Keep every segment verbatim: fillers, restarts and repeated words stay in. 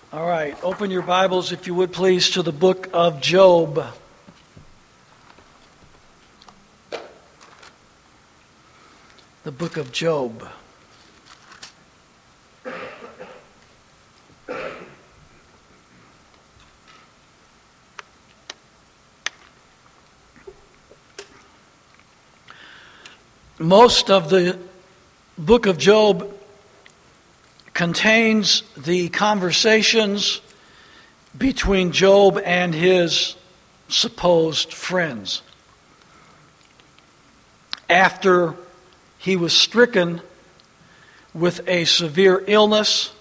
All right, open your Bibles, if you would please, to the book of Job. The book of Job. Most of the book of Job contains the conversations between Job and his supposed friends. After he was stricken with a severe illness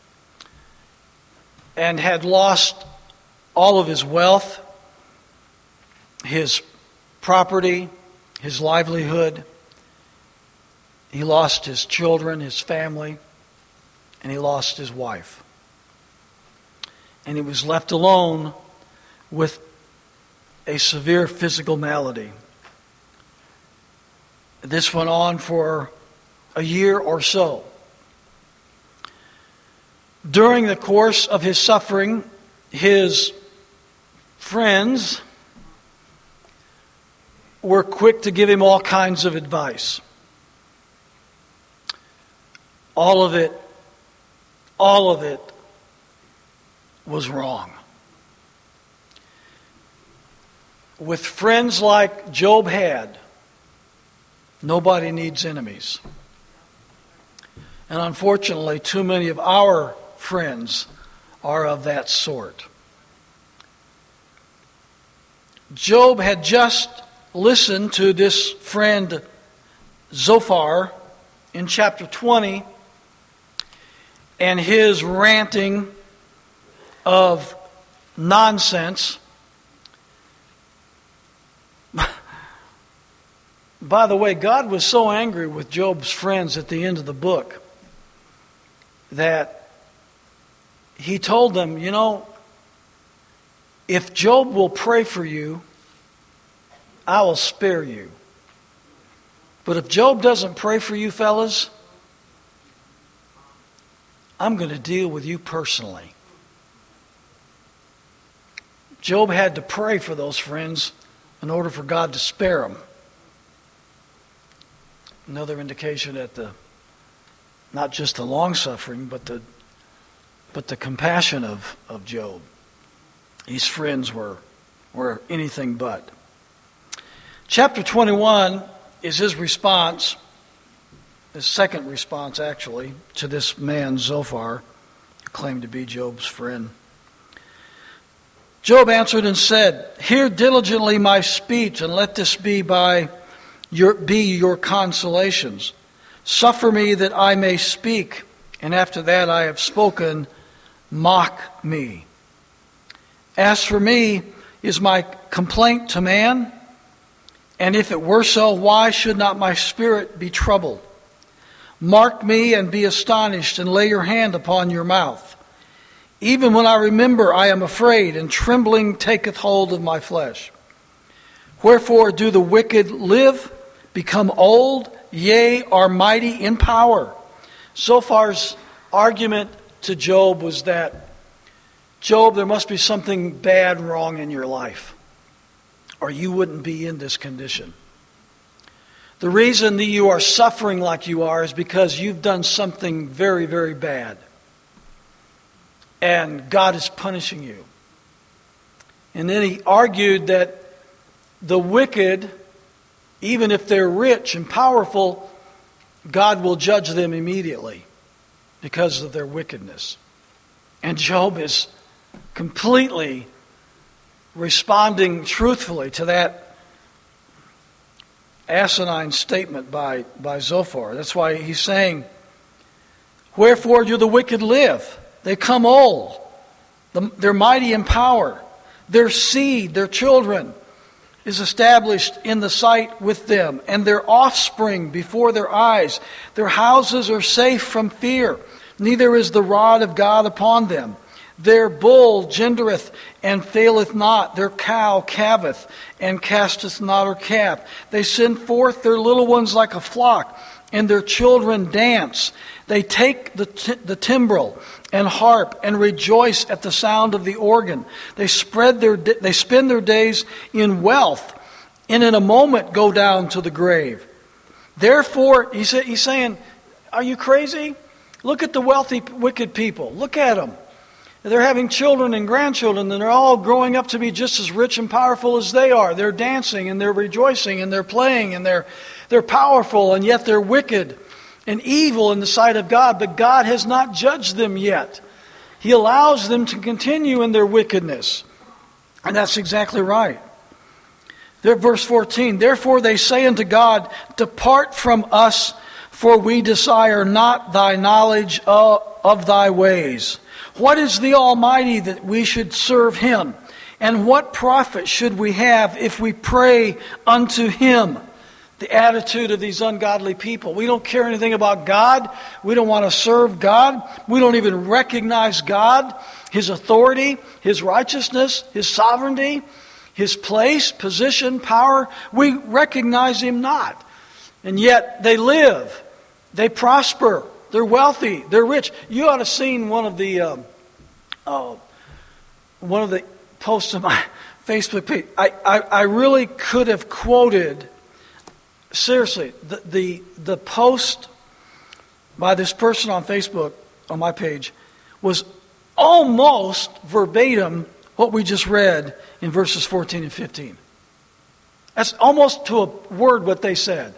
and had lost all of his wealth, his property, his livelihood, he lost his children, his family, and he lost his wife. And he was left alone with a severe physical malady. This went on for a year or so. During the course of his suffering, his friends were quick to give him all kinds of advice. All of it All of it was wrong. With friends like Job had, nobody needs enemies. And unfortunately, too many of our friends are of that sort. Job had just listened to this friend Zophar in chapter twenty, and his ranting of nonsense. By the way, God was so angry with Job's friends at the end of the book that he told them, you know, if Job will pray for you, I will spare you. But if Job doesn't pray for you, fellas, I'm going to deal with you personally. Job had to pray for those friends in order for God to spare them. Another indication that the, not just the long suffering, but the, but the compassion of, of Job. His friends were, were anything but. Chapter twenty-one is his response. His second response, actually, to this man Zophar, who claimed to be Job's friend. Job answered and said, "Hear diligently my speech, and let this be by your be your consolations. Suffer me that I may speak, and after that I have spoken, mock me. As for me, is my complaint to man? And if it were so, why should not my spirit be troubled? Mark me and be astonished, and lay your hand upon your mouth. Even when I remember, I am afraid, and trembling taketh hold of my flesh. Wherefore do the wicked live, become old, yea, are mighty in power?" Zophar's argument to Job was that, Job, there must be something bad wrong in your life, or you wouldn't be in this condition. The reason that you are suffering like you are is because you've done something very, very bad. And God is punishing you. And then he argued that the wicked, even if they're rich and powerful, God will judge them immediately because of their wickedness. And Job is completely responding truthfully to that asinine statement by, by Zophar. That's why he's saying, "Wherefore do the wicked live? They come old. They're mighty in power. Their seed, their children, is established in the sight with them, and their offspring before their eyes. Their houses are safe from fear, neither is the rod of God upon them. Their bull gendereth and faileth not. Their cow calveth and casteth not her calf. They send forth their little ones like a flock, and their children dance. They take the, t- the timbrel and harp and rejoice at the sound of the organ. They spread their di- they spend their days in wealth, and in a moment go down to the grave. Therefore, he's, he's saying, are you crazy? Look at the wealthy, wicked people. Look at them. They're having children and grandchildren, and they're all growing up to be just as rich and powerful as they are. They're dancing, and they're rejoicing, and they're playing, and they're they're powerful, and yet they're wicked and evil in the sight of God. But God has not judged them yet. He allows them to continue in their wickedness. And that's exactly right. There, verse fourteen, therefore they say unto God, depart from us, for we desire not thy knowledge of, of thy ways. What is the Almighty that we should serve Him? And what profit should we have if we pray unto Him? The attitude of these ungodly people. We don't care anything about God. We don't want to serve God. We don't even recognize God, His authority, His righteousness, His sovereignty, His place, position, power. We recognize Him not. And yet they live. They prosper. They're wealthy. They're rich. You ought to have seen one of the uh, uh, one of the posts on my Facebook page. I, I, I really could have quoted, seriously, the, the the post by this person on Facebook on my page was almost verbatim what we just read in verses fourteen and fifteen. That's almost to a word what they said.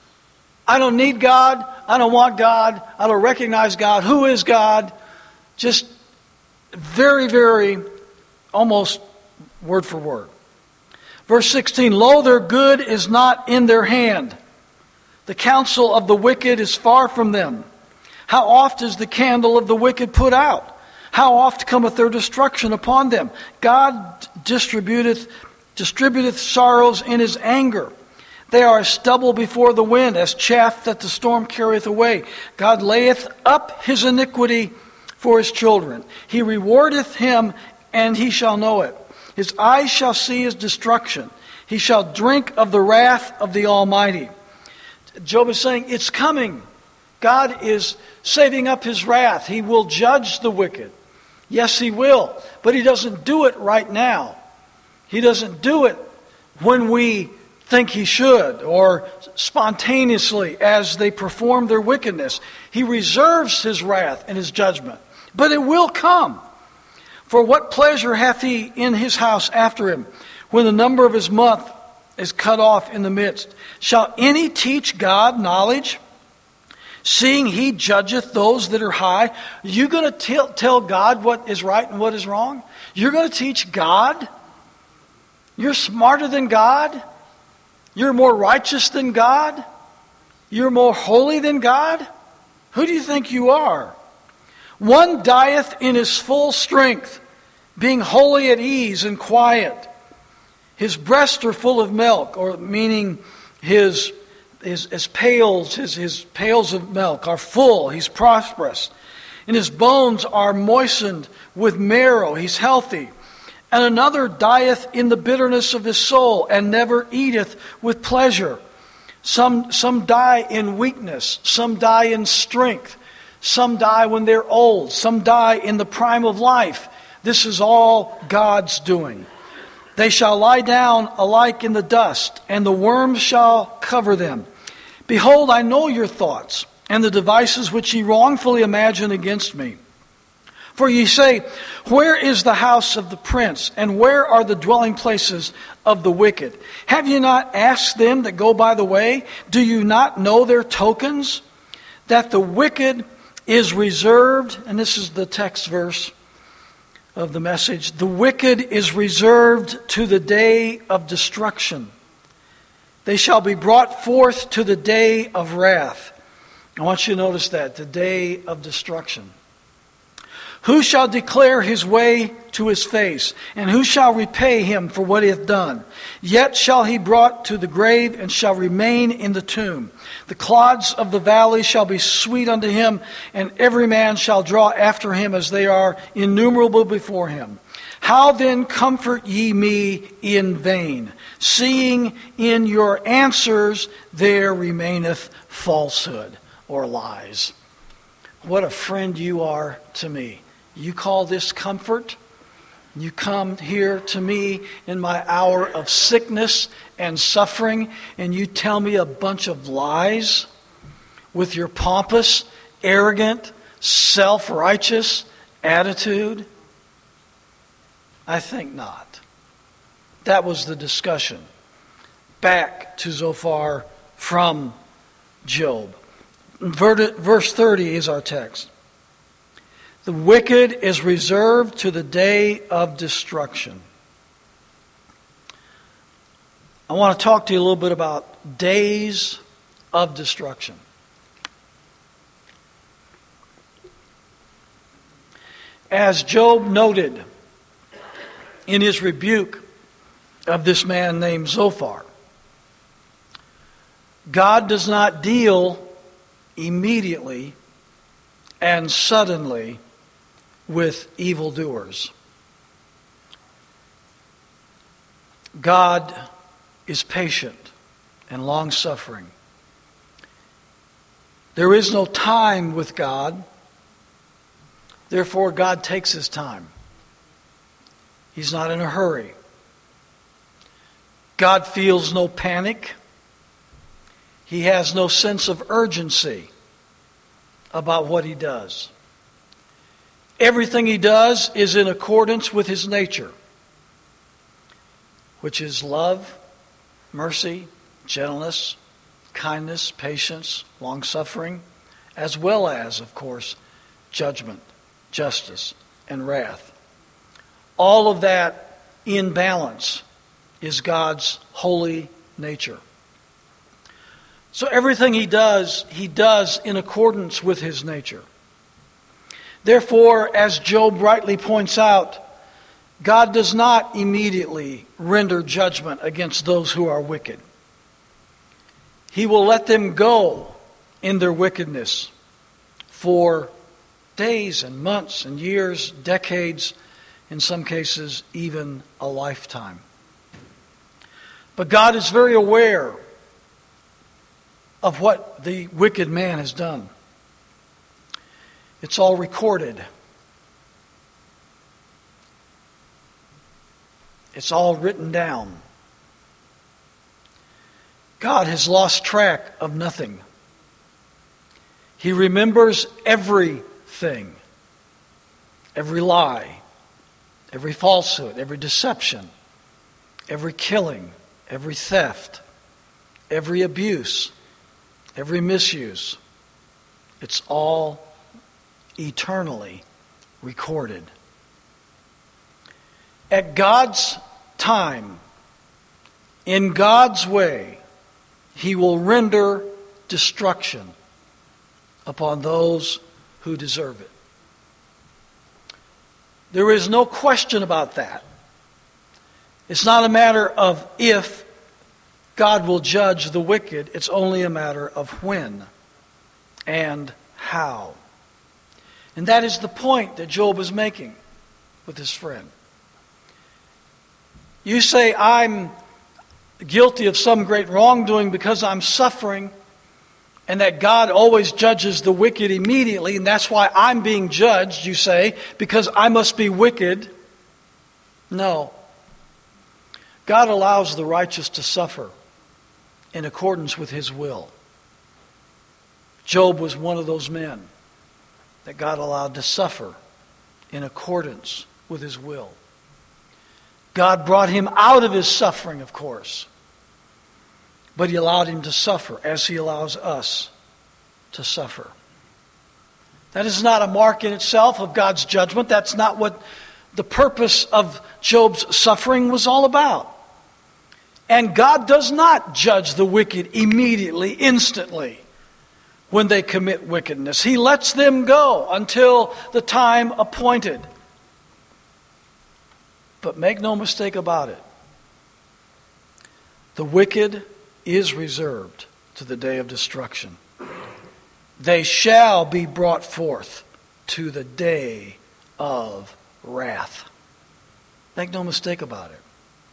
I don't need God. I don't want God. I don't recognize God. Who is God? Just very, very, almost word for word. Verse sixteen, lo, their good is not in their hand. The counsel of the wicked is far from them. How oft is the candle of the wicked put out? How oft cometh their destruction upon them? God distributeth, distributeth sorrows in His anger. They are as stubble before the wind, as chaff that the storm carrieth away. God layeth up His iniquity for His children. He rewardeth him, and he shall know it. His eyes shall see his destruction. He shall drink of the wrath of the Almighty. Job is saying, it's coming. God is saving up His wrath. He will judge the wicked. Yes, He will. But He doesn't do it right now. He doesn't do it when we think He should, or spontaneously as they perform their wickedness. He reserves His wrath and His judgment. But it will come. For what pleasure hath He in His house after Him, when the number of His month is cut off in the midst? Shall any teach God knowledge, seeing He judgeth those that are high? Are you going to tell, tell God what is right and what is wrong? You're going to teach God? You're smarter than God? You're more righteous than God? You're more holy than God? Who do you think you are? One dieth in his full strength, being wholly at ease and quiet. His breasts are full of milk, or meaning his, his, his pails, his, his pails of milk are full. He's prosperous. And his bones are moistened with marrow. He's healthy. And another dieth in the bitterness of his soul, and never eateth with pleasure. Some, some die in weakness. Some die in strength. Some die when they're old. Some die in the prime of life. This is all God's doing. They shall lie down alike in the dust, and the worms shall cover them. Behold, I know your thoughts, and the devices which ye wrongfully imagine against me. For ye say, where is the house of the prince, and where are the dwelling places of the wicked? Have ye not asked them that go by the way? Do you not know their tokens? That the wicked is reserved, and this is the text verse of the message, the wicked is reserved to the day of destruction. They shall be brought forth to the day of wrath. I want you to notice that, the day of destruction. Who shall declare his way to his face? And who shall repay him for what he hath done? Yet shall he brought to the grave, and shall remain in the tomb. The clods of the valley shall be sweet unto him, and every man shall draw after him as they are innumerable before him. How then comfort ye me in vain, seeing in your answers there remaineth falsehood or lies? What a friend you are to me. You call this comfort? You come here to me in my hour of sickness and suffering, and you tell me a bunch of lies with your pompous, arrogant, self-righteous attitude? I think not. That was the discussion. Back to Zophar from Job. Verse thirty is our text. The wicked is reserved to the day of destruction. I want to talk to you a little bit about days of destruction. As Job noted in his rebuke of this man named Zophar, God does not deal immediately and suddenly with evildoers. God is patient and long-suffering. There is no time with God. Therefore, God takes his time. He's not in a hurry. God feels no panic. He has no sense of urgency about what he does. Everything he does is in accordance with his nature, which is love, mercy, gentleness, kindness, patience, long-suffering, as well as, of course, judgment, justice, and wrath. All of that in balance is God's holy nature. So everything he does, he does in accordance with his nature. Therefore, as Job rightly points out, God does not immediately render judgment against those who are wicked. He will let them go in their wickedness for days and months and years, decades, in some cases even a lifetime. But God is very aware of what the wicked man has done. It's all recorded. It's all written down. God has lost track of nothing. He remembers everything. Every lie, every falsehood, every deception, every killing, every theft, every abuse, every misuse. It's all eternally recorded. At God's time, in God's way, he will render destruction upon those who deserve it. There is no question about that. It's not a matter of if God will judge the wicked. It's only a matter of when and how. And that is the point that Job is making with his friend. You say, I'm guilty of some great wrongdoing because I'm suffering, and that God always judges the wicked immediately, and that's why I'm being judged, you say, because I must be wicked. No. God allows the righteous to suffer in accordance with his will. Job was one of those men that God allowed to suffer in accordance with his will. God brought him out of his suffering, of course, but he allowed him to suffer as he allows us to suffer. That is not a mark in itself of God's judgment. That's not what the purpose of Job's suffering was all about. And God does not judge the wicked immediately, instantly, when they commit wickedness. He lets them go until the time appointed. But make no mistake about it. The wicked is reserved to the day of destruction. They shall be brought forth to the day of wrath. Make no mistake about it.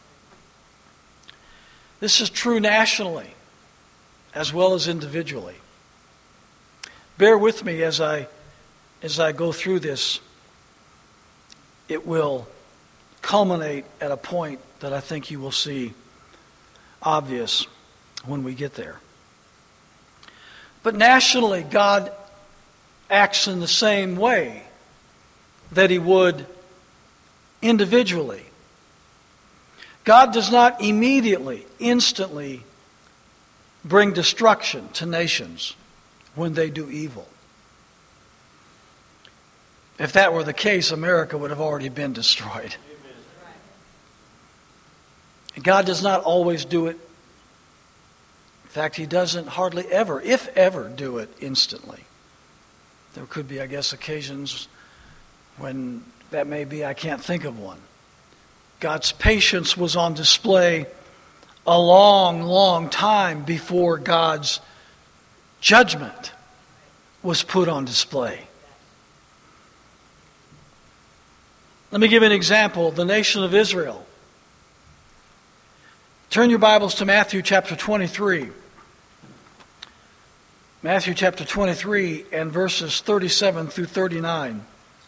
This is true nationally as well as individually. Bear with me as I as I go through this. It will culminate at a point that I think you will see obvious when we get there. But nationally, God acts in the same way that He would individually. God does not immediately, instantly bring destruction to nations when they do evil. If that were the case, America would have already been destroyed. And God does not always do it. In fact, He doesn't hardly ever, if ever, do it instantly. There could be, I guess, occasions when that may be. I can't think of one. God's patience was on display a long, long time before God's judgment was put on display. Let me give you an example. The nation of Israel. Turn your Bibles to Matthew chapter twenty-three. Matthew chapter twenty-three and verses thirty-seven through thirty-nine.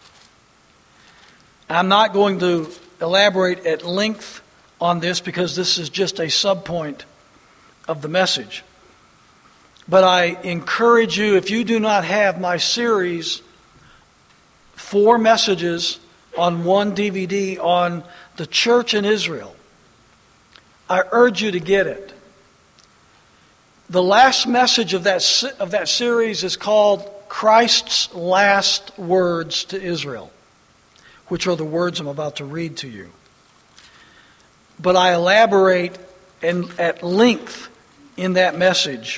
I'm not going to elaborate at length on this because this is just a subpoint of the message. But I encourage you, if you do not have my series, four messages on one D V D on the church in Israel, I urge you to get it. The last message of that, of that series is called Christ's Last Words to Israel, which are the words I'm about to read to you. But I elaborate in, at length in that message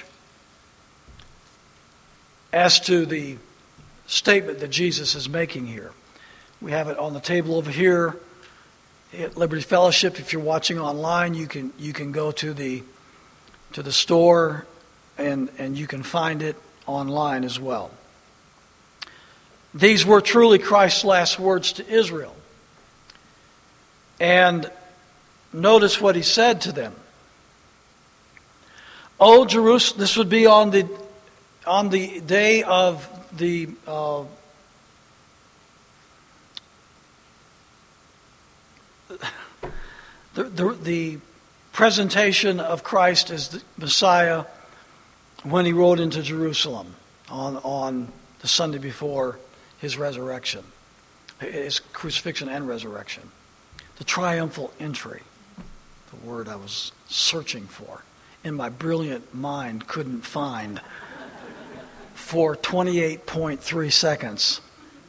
as to the statement that Jesus is making here. We have it on the table over here at Liberty Fellowship. If you're watching online, you can you can go to the to the store and, and you can find it online as well. These were truly Christ's last words to Israel. And notice what He said to them. "O Jerusalem," this would be on the on the day of the uh, the, the the presentation of Christ as the Messiah when He rode into Jerusalem on on the Sunday before His resurrection, His crucifixion and resurrection. The triumphal entry, the word I was searching for, in my brilliant mind couldn't find for twenty-eight point three seconds.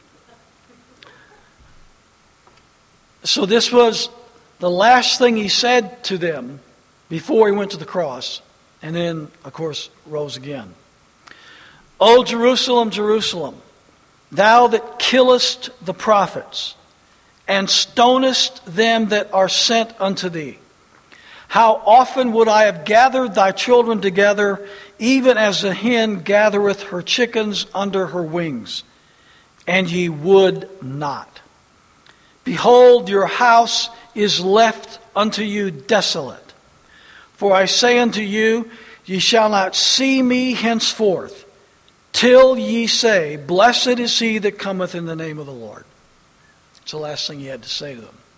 So this was the last thing He said to them before He went to the cross, and then, of course, rose again. "O Jerusalem, Jerusalem, thou that killest the prophets, and stonest them that are sent unto thee. How often would I have gathered thy children together, even as a hen gathereth her chickens under her wings, and ye would not. Behold, your house is left unto you desolate. For I say unto you, ye shall not see me henceforth, till ye say, Blessed is he that cometh in the name of the Lord." It's the last thing He had to say to them.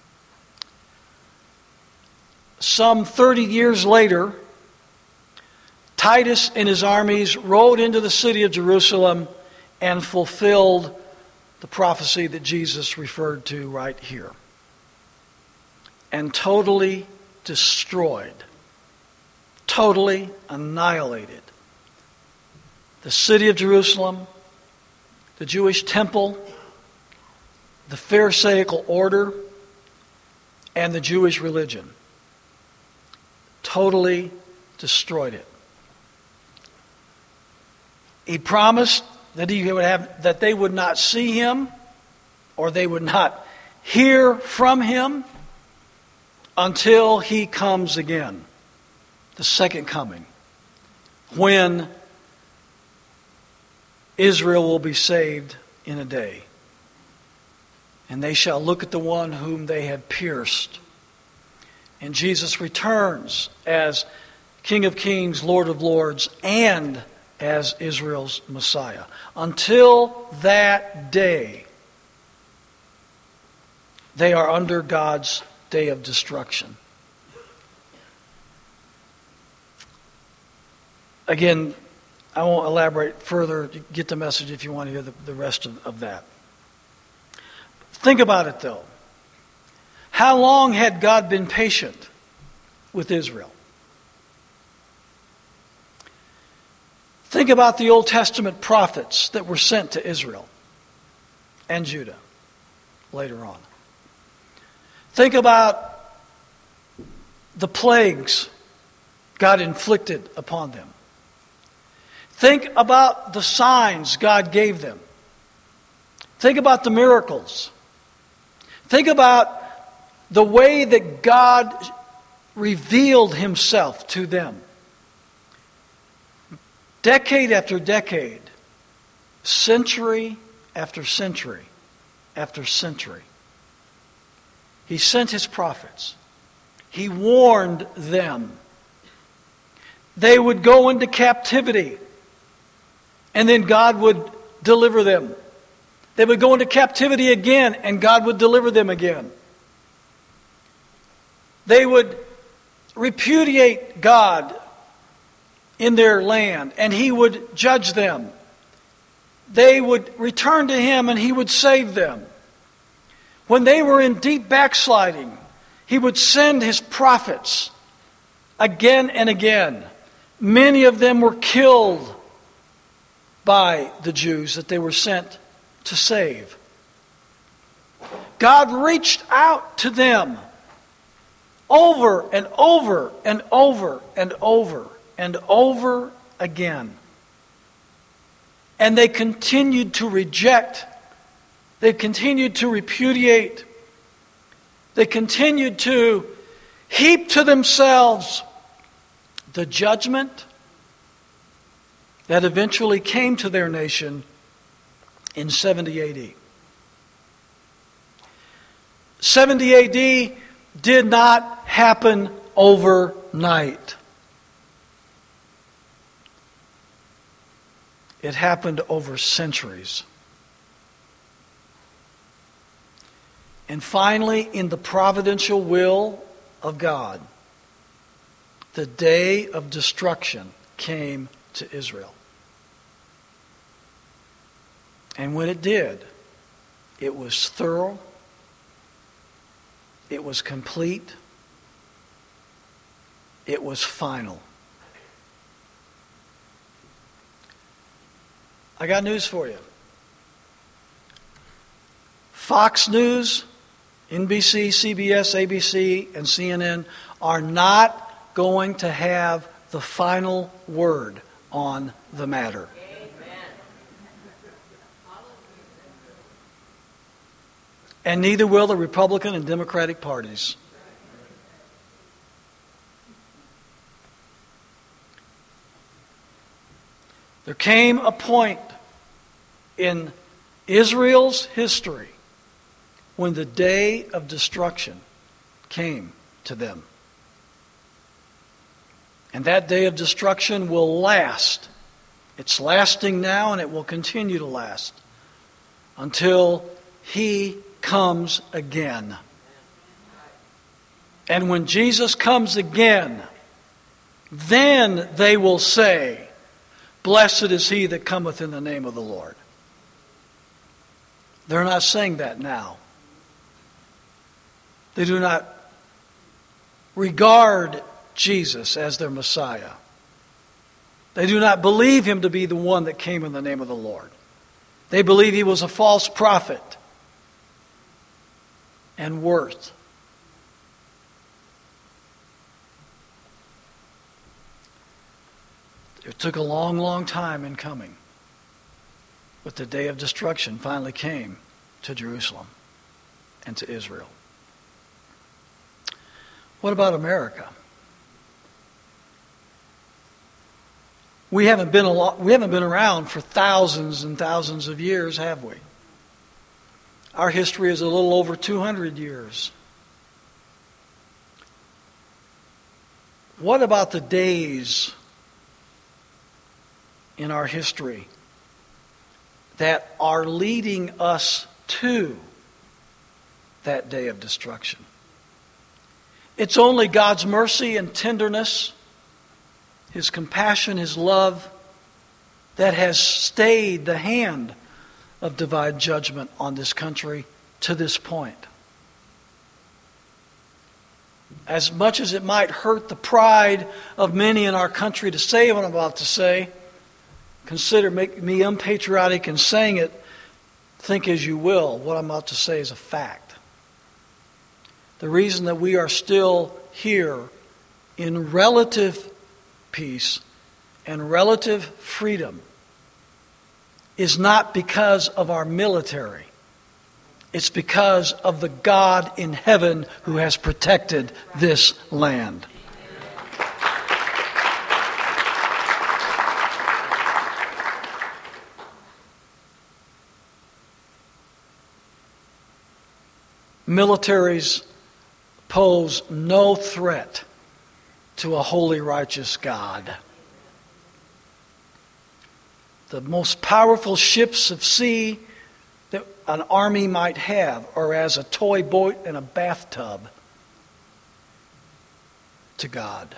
Some thirty years later, Titus and his armies rode into the city of Jerusalem and fulfilled the prophecy that Jesus referred to right here. And totally destroyed, totally annihilated the city of Jerusalem, the Jewish temple, the Pharisaical order, and the Jewish religion. Totally destroyed it. He promised that he would have that they would not see Him, or they would not hear from Him until He comes again, the second coming, when Israel will be saved in a day. and they shall look at the one whom they had pierced. And Jesus returns as King of Kings, Lord of Lords, and as Israel's Messiah. Until that day, they are under God's day of destruction. Again, I won't elaborate further. Get the message if you want to hear the, the rest of, of that. Think about it, though. How long had God been patient with Israel? Think about the Old Testament prophets that were sent to Israel and Judah later on. Think about the plagues God inflicted upon them. Think about the signs God gave them. Think about the miracles. Think about the way that God revealed himself to them. Decade after decade, century after century after century, he sent his prophets. He warned them. They would go into captivity, and then God would deliver them. They would go into captivity again, and God would deliver them again. They would repudiate God in their land, and he would judge them. They would return to him, and he would save them. When they were in deep backsliding, he would send his prophets again and again. Many of them were killed by the Jews that they were sent to save. God reached out to them over and over and over and over and over again. And they continued to reject. They continued to repudiate. They continued to heap to themselves the judgment that eventually came to their nation in seventy A D. seventy A D did not happen overnight. It happened over centuries. And finally, in the providential will of God, the day of destruction came to Israel. And when it did, it was thorough, it was complete, it was final. I got news for you. Fox News, N B C, C B S, A B C, and C N N are not going to have the final word on the matter. And neither will the Republican and Democratic parties. There came a point in Israel's history when the day of destruction came to them. And that day of destruction will last. It's lasting now, and it will continue to last until he comes again. And when Jesus comes again, then they will say, "Blessed is he that cometh in the name of the Lord." They're not saying that now. They do not regard Jesus as their Messiah. They do not believe him to be the one that came in the name of the Lord. They believe he was a false prophet and worth. It took a long, long time in coming. But the day of destruction finally came to Jerusalem and to Israel. What about America? We haven't been a lot, we haven't been around for thousands and thousands of years, have we? Our history is a little over two hundred years. What about the days in our history that are leading us to that day of destruction? It's only God's mercy and tenderness, His compassion, His love, that has stayed the hand of divine judgment on this country to this point. As much as it might hurt the pride of many in our country to say what I'm about to say, consider make me unpatriotic in saying it, think as you will, what I'm about to say is a fact. The reason that we are still here in relative peace and relative freedom is not because of our military. It's because of the God in heaven who has protected this land. Militaries pose no threat to a holy, righteous God. The most powerful ships of sea that an army might have are as a toy boat in a bathtub to God.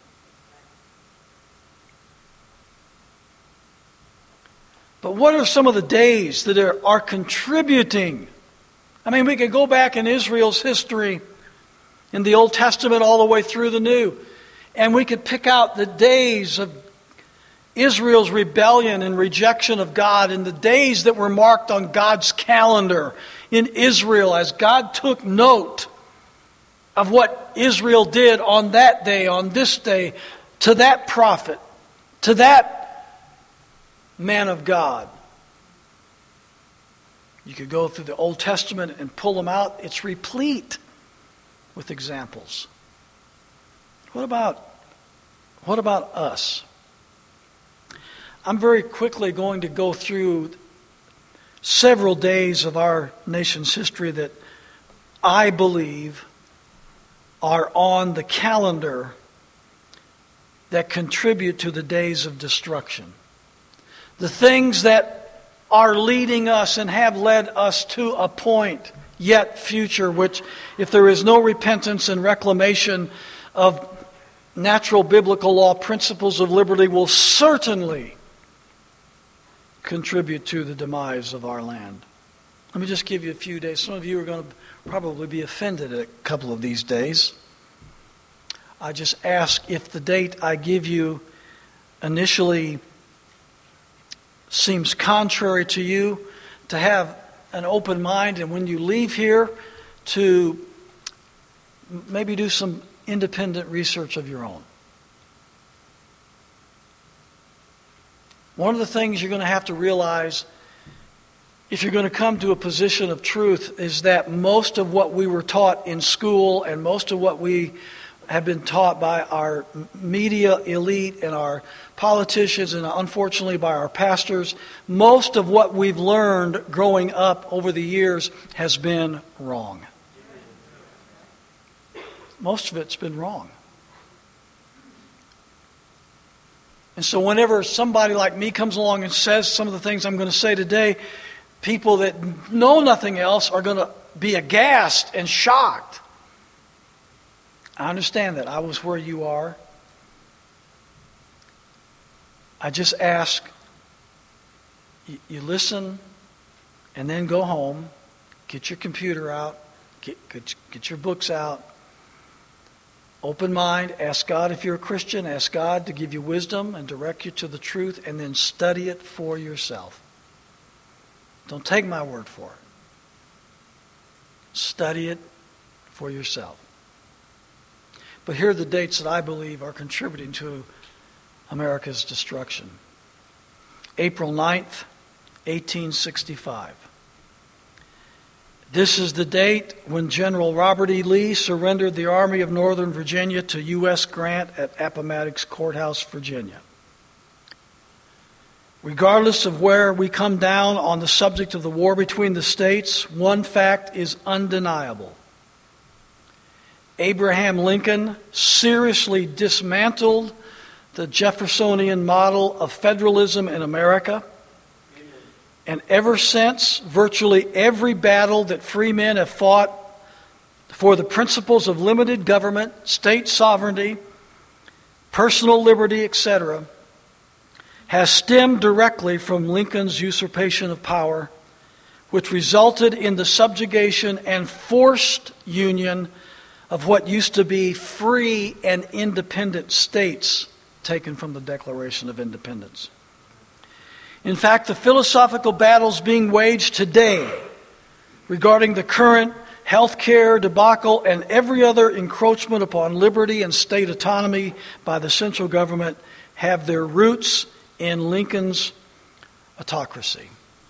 But what are some of the days that are, are contributing? I mean, we could go back in Israel's history in the Old Testament all the way through the New, and we could pick out the days of Israel's rebellion and rejection of God, and the days that were marked on God's calendar in Israel as God took note of what Israel did on that day, on this day, to that prophet, to that man of God. You could go through the Old Testament and pull them out. It's replete with examples. What about, what about us? I'm very quickly going to go through several days of our nation's history that I believe are on the calendar that contribute to the days of destruction. The things that are leading us and have led us to a point yet future, which if there is no repentance and reclamation of natural biblical law principles of liberty, will certainly contribute to the demise of our land. Let me just give you a few days. Some of you are going to probably be offended at a couple of these days. I just ask if the date I give you initially seems contrary to you, to have an open mind, and when you leave here, to maybe do some independent research of your own. One of the things you're going to have to realize if you're going to come to a position of truth is that most of what we were taught in school and most of what we have been taught by our media elite and our politicians and unfortunately by our pastors, most of what we've learned growing up over the years has been wrong. Most of it's been wrong. And so whenever somebody like me comes along and says some of the things I'm going to say today, people that know nothing else are going to be aghast and shocked. I understand that. I was where you are. I just ask you, you listen and then go home, get your computer out, get, get, get your books out. Open mind, ask God if you're a Christian, ask God to give you wisdom and direct you to the truth, and then study it for yourself. Don't take my word for it. Study it for yourself. But here are the dates that I believe are contributing to America's destruction. April ninth, eighteen sixty-five. This is the date when General Robert E. Lee surrendered the Army of Northern Virginia to U S Grant at Appomattox Courthouse, Virginia. Regardless of where we come down on the subject of the war between the states, one fact is undeniable. Abraham Lincoln seriously dismantled the Jeffersonian model of federalism in America. And ever since, virtually every battle that free men have fought for the principles of limited government, state sovereignty, personal liberty, et cetera, has stemmed directly from Lincoln's usurpation of power, which resulted in the subjugation and forced union of what used to be free and independent states taken from the Declaration of Independence. In fact, the philosophical battles being waged today regarding the current health care debacle and every other encroachment upon liberty and state autonomy by the central government have their roots in Lincoln's autocracy.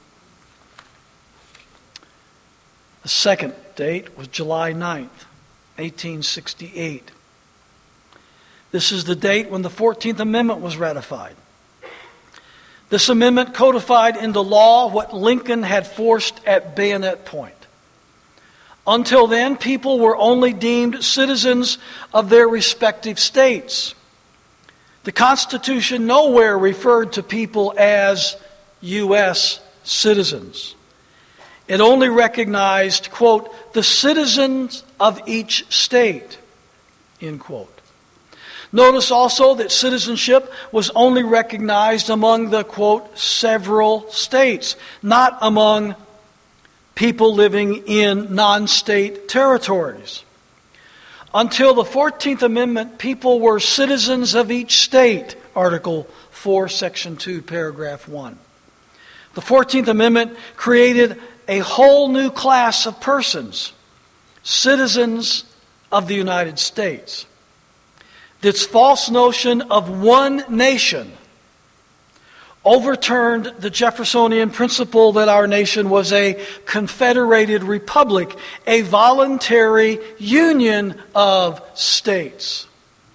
The second date was July ninth, eighteen sixty-eight. This is the date when the fourteenth Amendment was ratified. This amendment codified into law what Lincoln had forced at bayonet point. Until then, people were only deemed citizens of their respective states. The Constitution nowhere referred to people as U S citizens. It only recognized, quote, the citizens of each state, end quote. Notice also that citizenship was only recognized among the, quote, several states, not among people living in non-state territories. Until the fourteenth Amendment, people were citizens of each state, Article four, Section two, Paragraph one. The fourteenth Amendment created a whole new class of persons, citizens of the United States. This false notion of one nation overturned the Jeffersonian principle that our nation was a confederated republic, a voluntary union of states.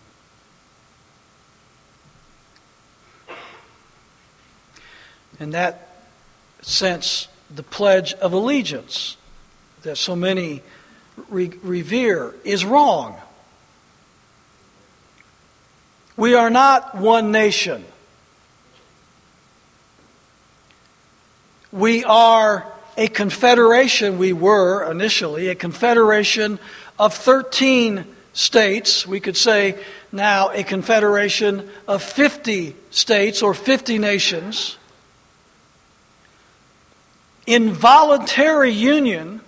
In that sense, the Pledge of Allegiance that so many re- revere is wrong. We are not one nation. We are a confederation, we were initially, a confederation of thirteen states. We could say now a confederation of fifty states or fifty nations. In voluntary union,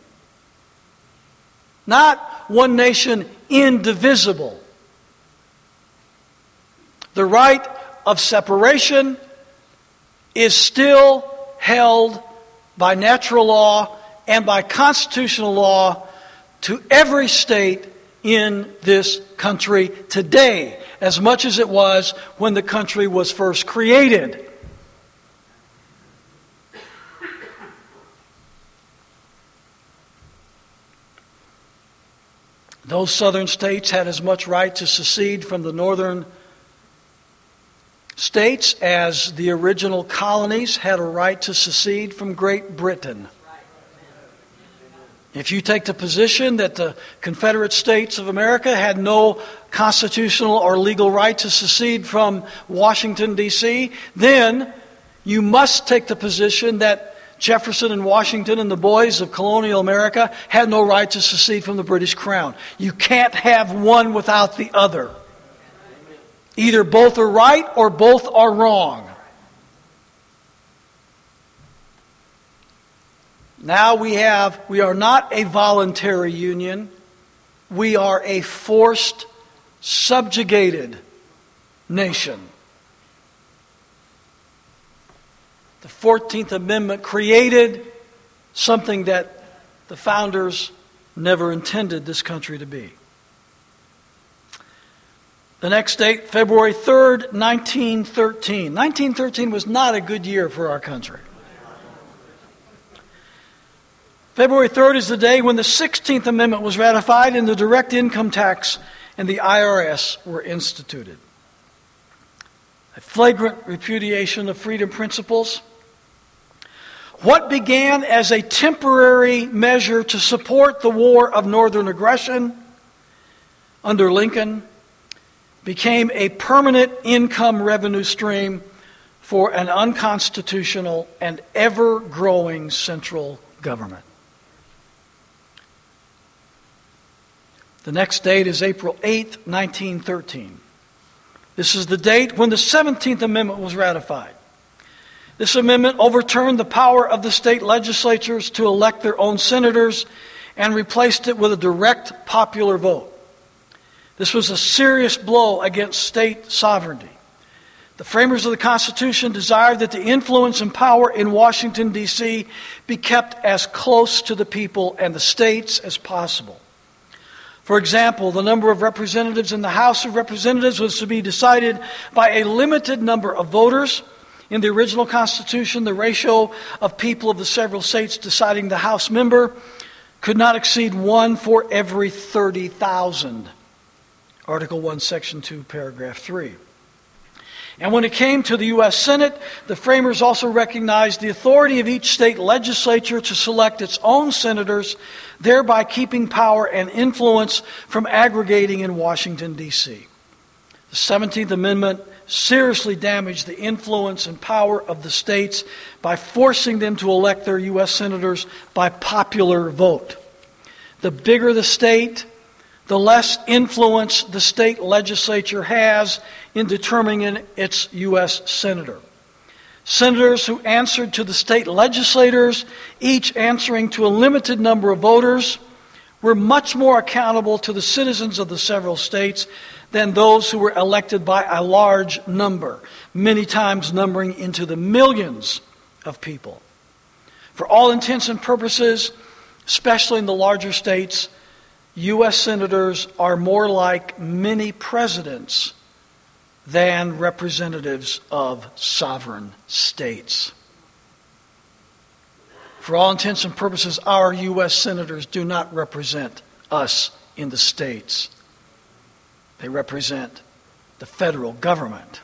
not one nation indivisible. The right of separation is still held by natural law and by constitutional law to every state in this country today, as much as it was when the country was first created. Those southern states had as much right to secede from the northern states as the original colonies had a right to secede from Great Britain. If you take the position that the Confederate States of America had no constitutional or legal right to secede from Washington, D C, then you must take the position that Jefferson and Washington and the boys of colonial America had no right to secede from the British Crown. You can't have one without the other. Either both are right or both are wrong. Now we have, we are not a voluntary union. We are a forced, subjugated nation. The fourteenth Amendment created something that the founders never intended this country to be. The next date, February third, nineteen thirteen. nineteen thirteen was not a good year for our country. February third is the day when the sixteenth Amendment was ratified and the direct income tax and the I R S were instituted. a flagrant repudiation of freedom principles. What began as a temporary measure to support the war of northern aggression under Lincoln became a permanent income revenue stream for an unconstitutional and ever-growing central government. The next date is April eighth, nineteen thirteen. This is the date when the seventeenth Amendment was ratified. This amendment overturned the power of the state legislatures to elect their own senators and replaced it with a direct popular vote. This was a serious blow against state sovereignty. The framers of the Constitution desired that the influence and power in Washington, D C be kept as close to the people and the states as possible. For example, the number of representatives in the House of Representatives was to be decided by a limited number of voters. In the original Constitution, the ratio of people of the several states deciding the House member could not exceed one for every thirty thousand. Article one, Section two, Paragraph three. And when it came to the U S Senate, the framers also recognized the authority of each state legislature to select its own senators, thereby keeping power and influence from aggregating in Washington, D C. The seventeenth Amendment seriously damaged the influence and power of the states by forcing them to elect their U S senators by popular vote. The bigger the state, the less influence the state legislature has in determining its U S senator. Senators who answered to the state legislators, each answering to a limited number of voters, were much more accountable to the citizens of the several states than those who were elected by a large number, many times numbering into the millions of people. For all intents and purposes, especially in the larger states, U S senators are more like mini presidents than representatives of sovereign states. For all intents and purposes, our U S senators do not represent us in the states. They represent the federal government.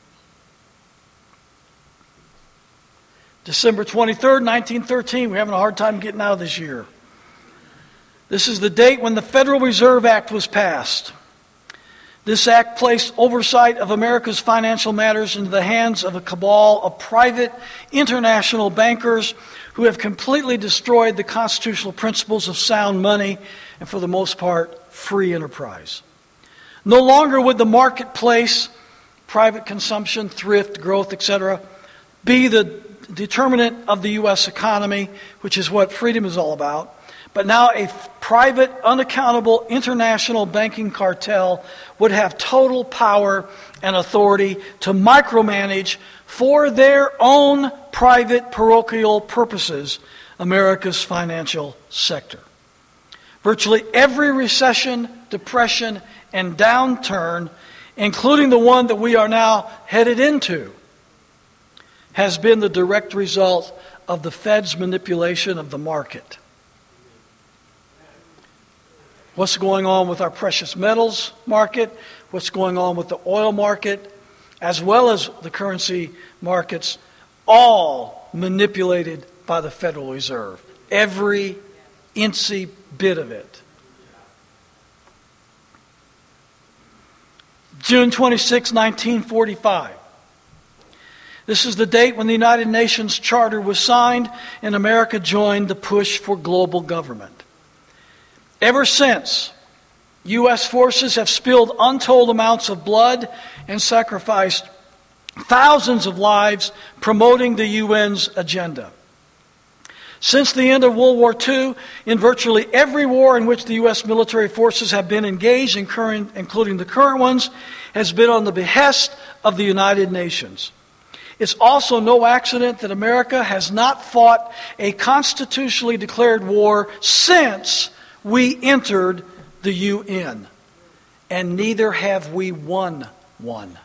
December twenty-third, nineteen thirteen. We're having a hard time getting out of this year. This is the date when the Federal Reserve Act was passed. This act placed oversight of America's financial matters into the hands of a cabal of private international bankers who have completely destroyed the constitutional principles of sound money and, for the most part, free enterprise. No longer would the marketplace, private consumption, thrift, growth, et cetera, be the determinant of the U S economy, which is what freedom is all about. But now a private, unaccountable international banking cartel would have total power and authority to micromanage for their own private parochial purposes America's financial sector. Virtually every recession, depression, and downturn, including the one that we are now headed into, has been the direct result of the Fed's manipulation of the market. What's going on with our precious metals market, what's going on with the oil market, as well as the currency markets, all manipulated by the Federal Reserve. Every incy bit of it. June twenty-sixth, nineteen forty-five. This is the date when the United Nations Charter was signed and America joined the push for global government. Ever since, U S forces have spilled untold amounts of blood and sacrificed thousands of lives promoting the U N's agenda. Since the end of World War Two, in virtually every war in which the U S military forces have been engaged, including the current ones, has been on the behest of the United Nations. It's also no accident that America has not fought a constitutionally declared war since we entered the U N, and neither have we won one.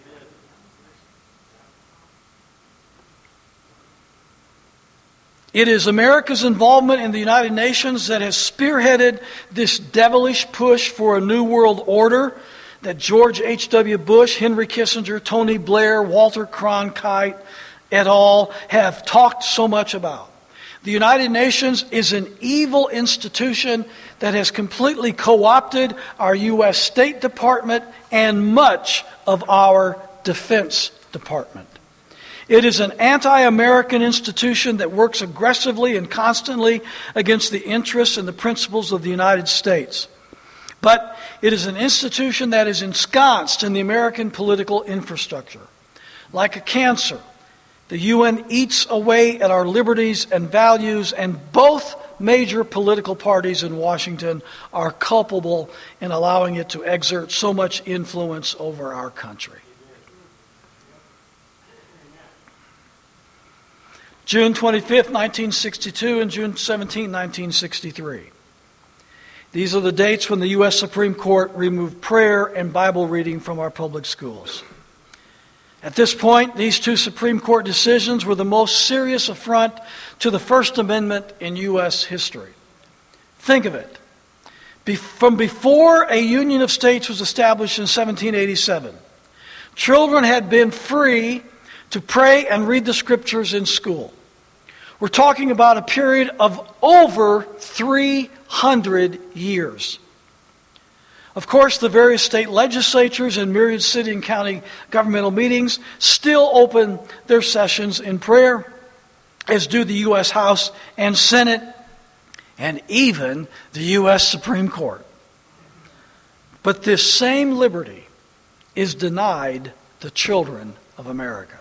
It is America's involvement in the United Nations that has spearheaded this devilish push for a new world order that George H W. Bush, Henry Kissinger, Tony Blair, Walter Cronkite, et al. Have talked so much about. The United Nations is an evil institution that has completely co-opted our U S State Department and much of our Defense Department. It is an anti-American institution that works aggressively and constantly against the interests and the principles of the United States. But it is an institution that is ensconced in the American political infrastructure. Like a cancer, the U N eats away at our liberties and values, and both major political parties in Washington are culpable in allowing it to exert so much influence over our country. June twenty-fifth, nineteen sixty-two, and June seventeenth, nineteen sixty-three. These are the dates when the U S Supreme Court removed prayer and Bible reading from our public schools. At this point, these two Supreme Court decisions were the most serious affront to the First Amendment in U S history. Think of it. Be- from before a Union of States was established in seventeen eighty-seven, children had been free to pray and read the Scriptures in school. We're talking about a period of over three hundred years. Of course, the various state legislatures and myriad city and county governmental meetings still open their sessions in prayer, as do the U S House and Senate, and even the U S Supreme Court. But this same liberty is denied the children of America.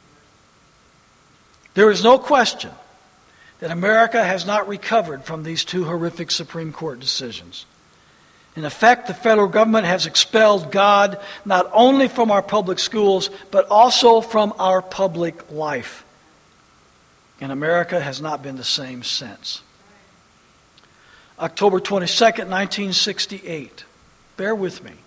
There is no question that America has not recovered from these two horrific Supreme Court decisions. In effect, the federal government has expelled God not only from our public schools, but also from our public life. And America has not been the same since. October twenty-second, nineteen sixty-eight. Bear with me.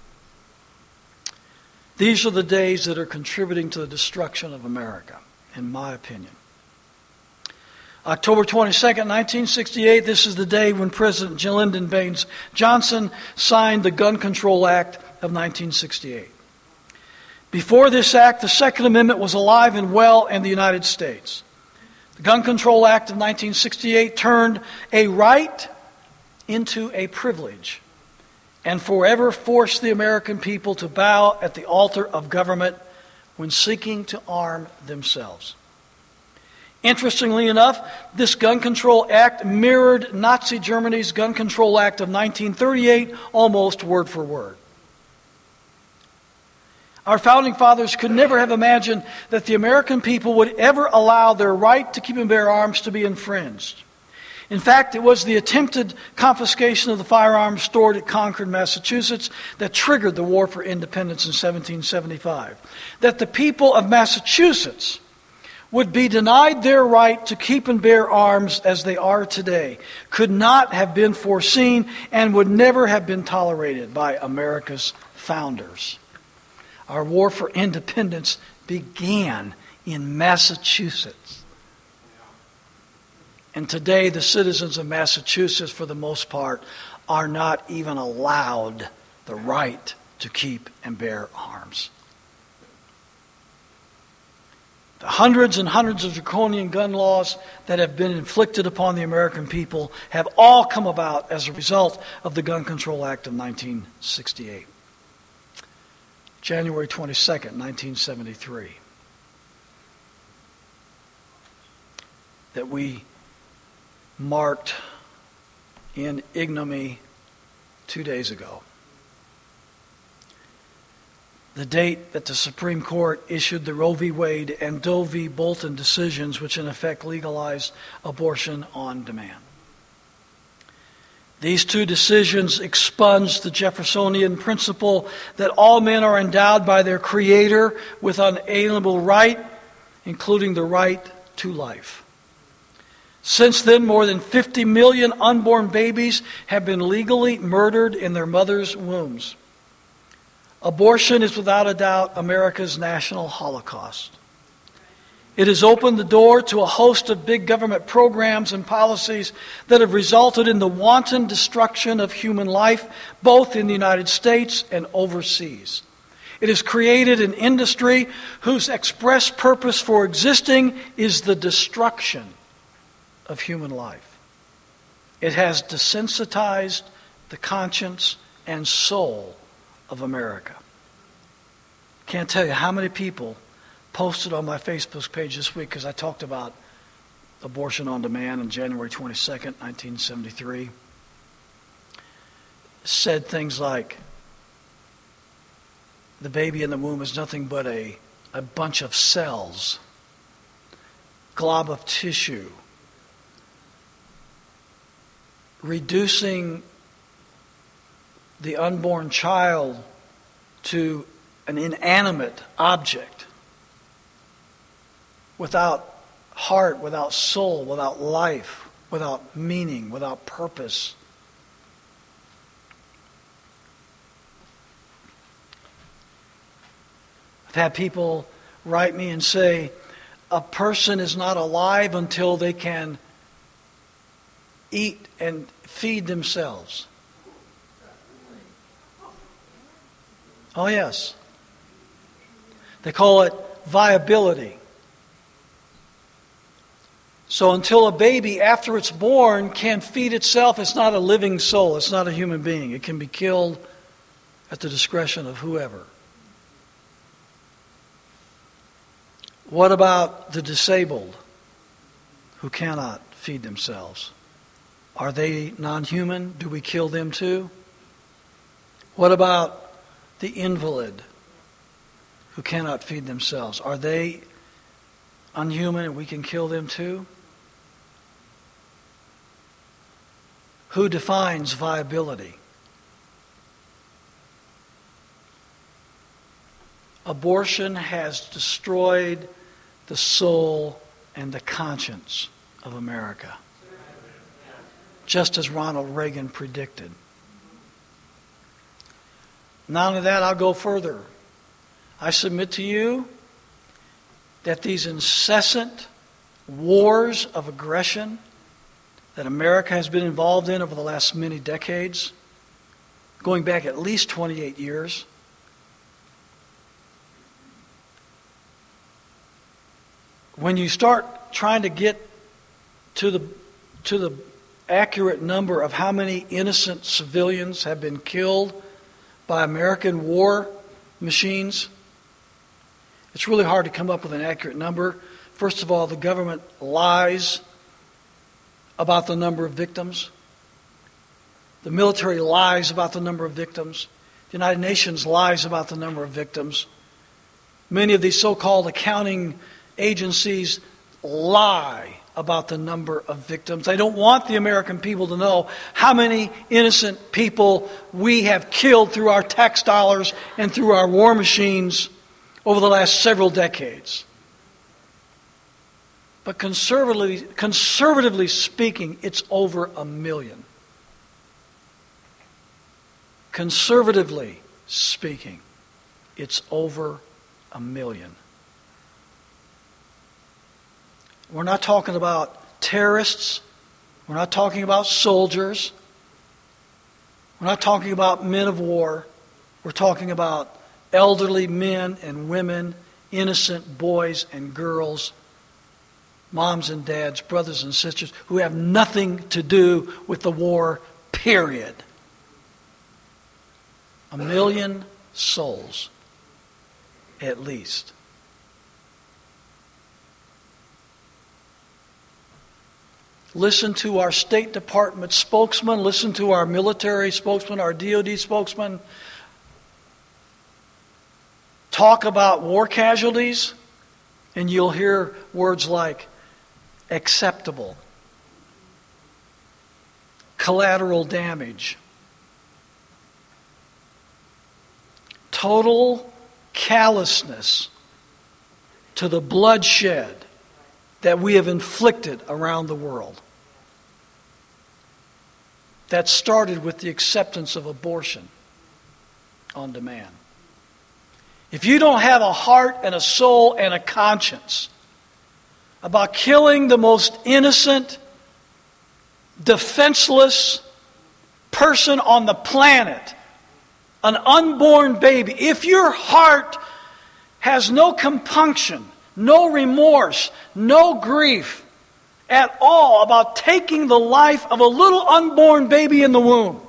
These are the days that are contributing to the destruction of America, in my opinion. October twenty-second, nineteen sixty-eight, this is the day when President Lyndon Baines Johnson signed the Gun Control Act of nineteen sixty-eight. Before this act, the Second Amendment was alive and well in the United States. The Gun Control Act of nineteen sixty-eight turned a right into a privilege and forever forced the American people to bow at the altar of government when seeking to arm themselves. Interestingly enough, this Gun Control Act mirrored Nazi Germany's Gun Control Act of nineteen thirty-eight almost word for word. Our founding fathers could never have imagined that the American people would ever allow their right to keep and bear arms to be infringed. In fact, it was the attempted confiscation of the firearms stored at Concord, Massachusetts, that triggered the War for Independence in seventeen seventy-five. That the people of Massachusetts would be denied their right to keep and bear arms as they are today could not have been foreseen and would never have been tolerated by America's founders. Our war for independence began in Massachusetts. And today the citizens of Massachusetts, for the most part, are not even allowed the right to keep and bear arms. The hundreds and hundreds of draconian gun laws that have been inflicted upon the American people have all come about as a result of the Gun Control Act of nineteen sixty-eight. January twenty-second, nineteen seventy-three. That we marked in ignominy two days ago. The date that the Supreme Court issued the Roe v. Wade and Doe v. Bolton decisions, which in effect legalized abortion on demand. These two decisions expunged the Jeffersonian principle that all men are endowed by their Creator with unalienable right, including the right to life. Since then, more than fifty million unborn babies have been legally murdered in their mothers' wombs. Abortion is without a doubt America's national holocaust. It has opened the door to a host of big government programs and policies that have resulted in the wanton destruction of human life, both in the United States and overseas. It has created an industry whose express purpose for existing is the destruction of human life. It has desensitized the conscience and soul of America. Can't tell you how many people posted on my Facebook page this week because I talked about abortion on demand on January twenty-second, nineteen seventy-three. Said things like, the baby in the womb is nothing but a, a bunch of cells, glob of tissue, reducing the unborn child to an inanimate object without heart, without soul, without life, without meaning, without purpose. I've had people write me and say, a person is not alive until they can eat and feed themselves. Oh, yes. They call it viability. So until a baby, after it's born, can feed itself, it's not a living soul. It's not a human being. It can be killed at the discretion of whoever. What about the disabled who cannot feed themselves? Are they non-human? Do we kill them too? What about the invalid who cannot feed themselves? Are they unhuman and we can kill them too? Who defines viability? Abortion has destroyed the soul and the conscience of America, just as Ronald Reagan predicted. Not only that, I'll go further. I submit to you that these incessant wars of aggression that America has been involved in over the last many decades, going back at least twenty-eight years, when you start trying to get to the to the accurate number of how many innocent civilians have been killed by American war machines, it's really hard to come up with an accurate number. First of all, the government lies about the number of victims. The military lies about the number of victims. The United Nations lies about the number of victims. Many of these so-called accounting agencies lie about the number of victims. They don't want the American people to know how many innocent people we have killed through our tax dollars and through our war machines over the last several decades. But conservatively, conservatively speaking, it's over a million. Conservatively speaking, it's over a million. We're not talking about terrorists. We're not talking about soldiers. We're not talking about men of war. We're talking about elderly men and women, innocent boys and girls, moms and dads, brothers and sisters, who have nothing to do with the war, period. A million souls, at least. Listen to our State Department spokesman, listen to our military spokesman, our D O D spokesman. Talk about war casualties, and you'll hear words like acceptable, collateral damage, total callousness to the bloodshed that we have inflicted around the world. That started with the acceptance of abortion on demand. If you don't have a heart and a soul and a conscience, about killing the most innocent, defenseless person on the planet, an unborn baby. If your heart has no compunction, no remorse, no grief at all about taking the life of a little unborn baby in the womb,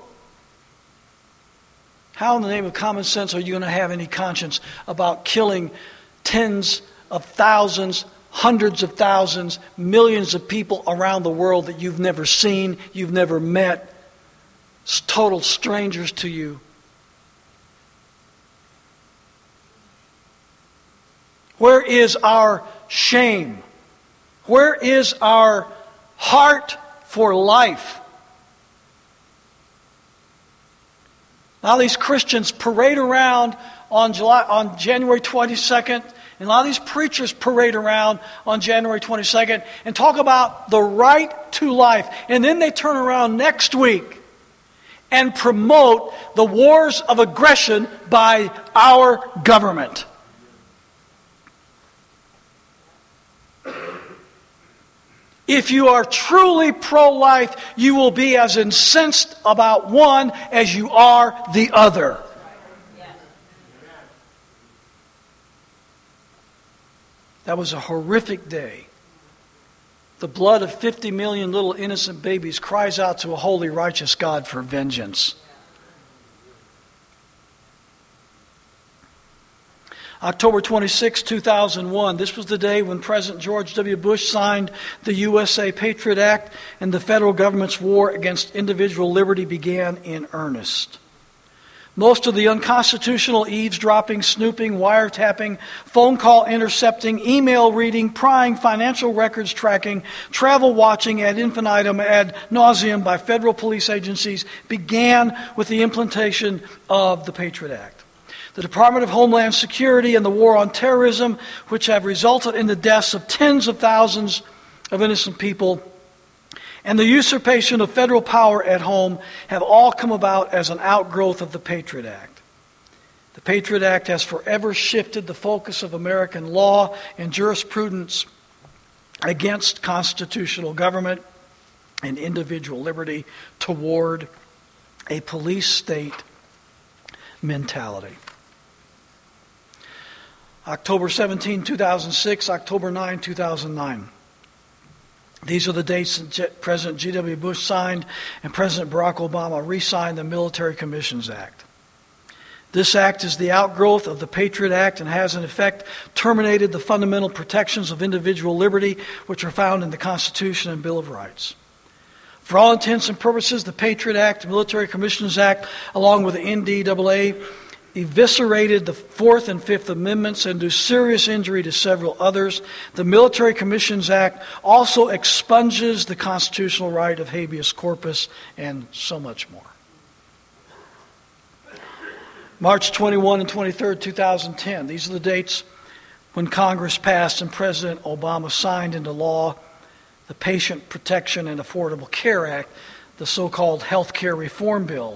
how in the name of common sense are you going to have any conscience about killing tens of thousands, hundreds of thousands, millions of people around the world that you've never seen, you've never met, total strangers to you? Where is our shame? Where is our heart for life? Now these Christians parade around on July, on January twenty-second, and a lot of these preachers parade around on January twenty-second and talk about the right to life. And then they turn around next week and promote the wars of aggression by our government. If you are truly pro-life, you will be as incensed about one as you are the other. That was a horrific day. The blood of fifty million little innocent babies cries out to a holy, righteous God for vengeance. October twenty-sixth, two thousand one. This was the day when President George W. Bush signed the U S A Patriot Act, and the federal government's war against individual liberty began in earnest. Most of the unconstitutional eavesdropping, snooping, wiretapping, phone call intercepting, email reading, prying, financial records tracking, travel watching ad infinitum, ad nauseum by federal police agencies began with the implementation of the Patriot Act. The Department of Homeland Security and the war on terrorism, which have resulted in the deaths of tens of thousands of innocent people, and the usurpation of federal power at home, have all come about as an outgrowth of the Patriot Act. The Patriot Act has forever shifted the focus of American law and jurisprudence against constitutional government and individual liberty toward a police state mentality. October seventeenth, two thousand six, October ninth, two thousand nine. These are the dates that President G W Bush signed and President Barack Obama re-signed the Military Commissions Act. This act is the outgrowth of the Patriot Act and has in effect terminated the fundamental protections of individual liberty which are found in the Constitution and Bill of Rights. For all intents and purposes, the Patriot Act, the Military Commissions Act, along with the N D A A, eviscerated the Fourth and Fifth Amendments and do serious injury to several others. The Military Commissions Act also expunges the constitutional right of habeas corpus and so much more. March twenty-first and twenty-third, two thousand ten. These are the dates when Congress passed and President Obama signed into law the Patient Protection and Affordable Care Act, the so-called Health Care Reform Bill.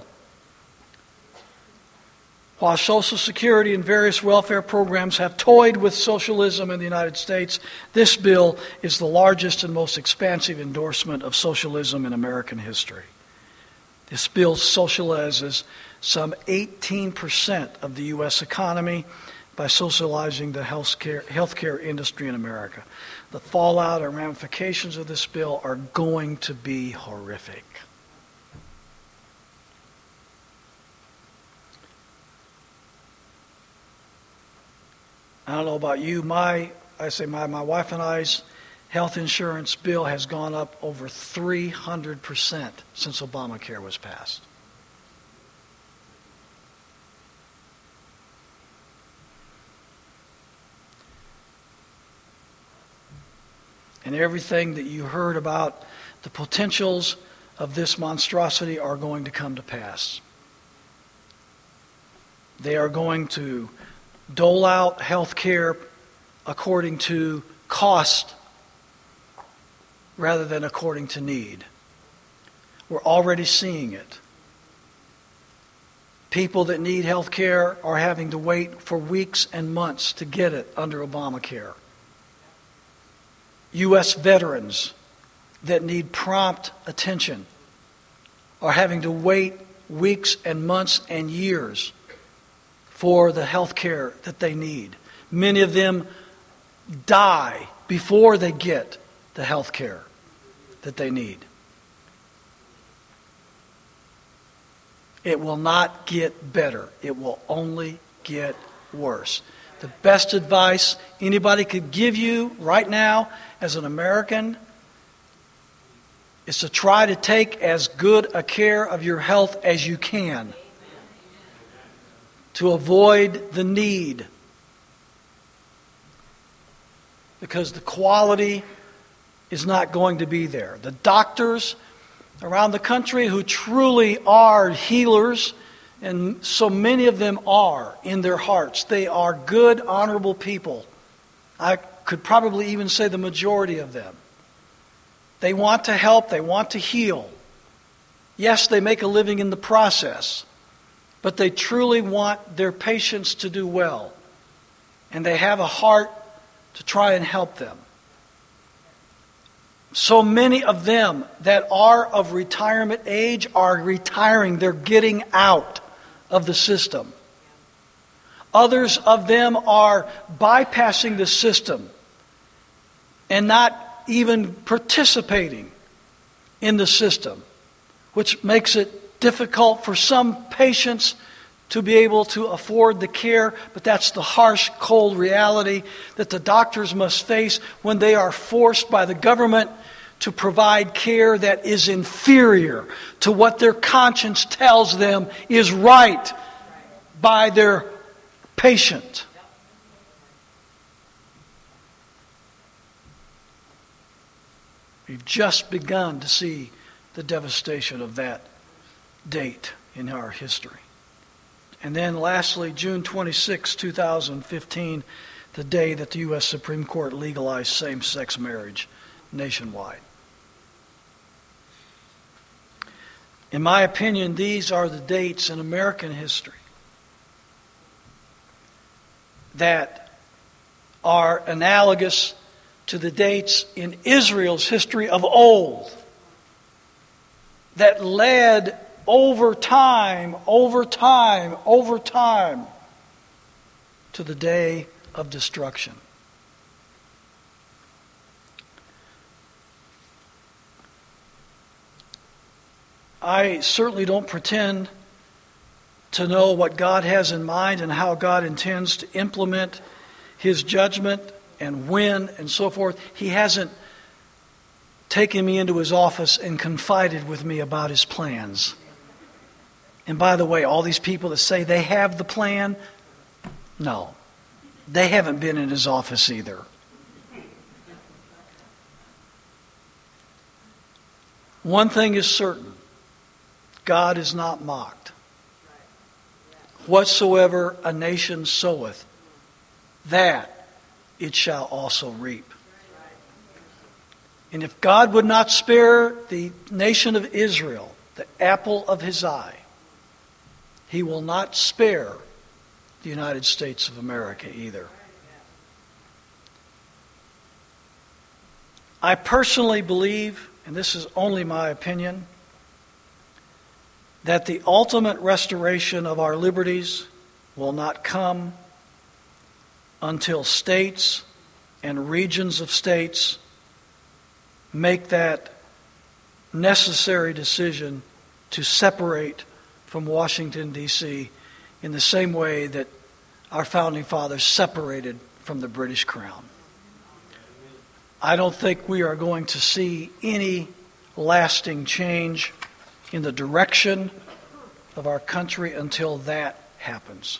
While Social Security and various welfare programs have toyed with socialism in the United States, this bill is the largest and most expansive endorsement of socialism in American history. This bill socializes some eighteen percent of the U S economy by socializing the healthcare, healthcare industry in America. The fallout and ramifications of this bill are going to be horrific. I don't know about you, my I say my, my wife and I's health insurance bill has gone up over three hundred percent since Obamacare was passed. And everything that you heard about the potentials of this monstrosity are going to come to pass. They are going to dole out health care according to cost rather than according to need. We're already seeing it. People that need health care are having to wait for weeks and months to get it under Obamacare. U S veterans that need prompt attention are having to wait weeks and months and years for the health care that they need. Many of them die before they get the health care that they need. It will not get better. It will only get worse. The best advice anybody could give you right now as an American is to try to take as good a care of your health as you can to avoid the need. Because the quality is not going to be there. The doctors around the country who truly are healers, and so many of them are in their hearts. They are good, honorable people. I could probably even say the majority of them. They want to help. They want to heal. Yes, they make a living in the process, but they truly want their patients to do well. And they have a heart to try and help them. So many of them that are of retirement age are retiring. They're getting out of the system. Others of them are bypassing the system and not even participating in the system, which makes it difficult for some patients to be able to afford the care, but that's the harsh, cold reality that the doctors must face when they are forced by the government to provide care that is inferior to what their conscience tells them is right by their patient. We've just begun to see the devastation of that date in our history. And then lastly, June twenty-sixth, two thousand fifteen, the day that the U S Supreme Court legalized same-sex marriage nationwide. In my opinion, these are the dates in American history that are analogous to the dates in Israel's history of old that led over time, over time, over time to the day of destruction. I certainly don't pretend to know what God has in mind and how God intends to implement His judgment and when and so forth. He hasn't taken me into His office and confided with me about His plans. And by the way, all these people that say they have the plan, no, they haven't been in His office either. One thing is certain. God is not mocked. Whatsoever a nation soweth, that it shall also reap. And if God would not spare the nation of Israel, the apple of His eye, He will not spare the United States of America either. I personally believe, and this is only my opinion, that the ultimate restoration of our liberties will not come until states and regions of states make that necessary decision to separate from Washington, D C in the same way that our founding fathers separated from the British Crown. I don't think we are going to see any lasting change in the direction of our country until that happens.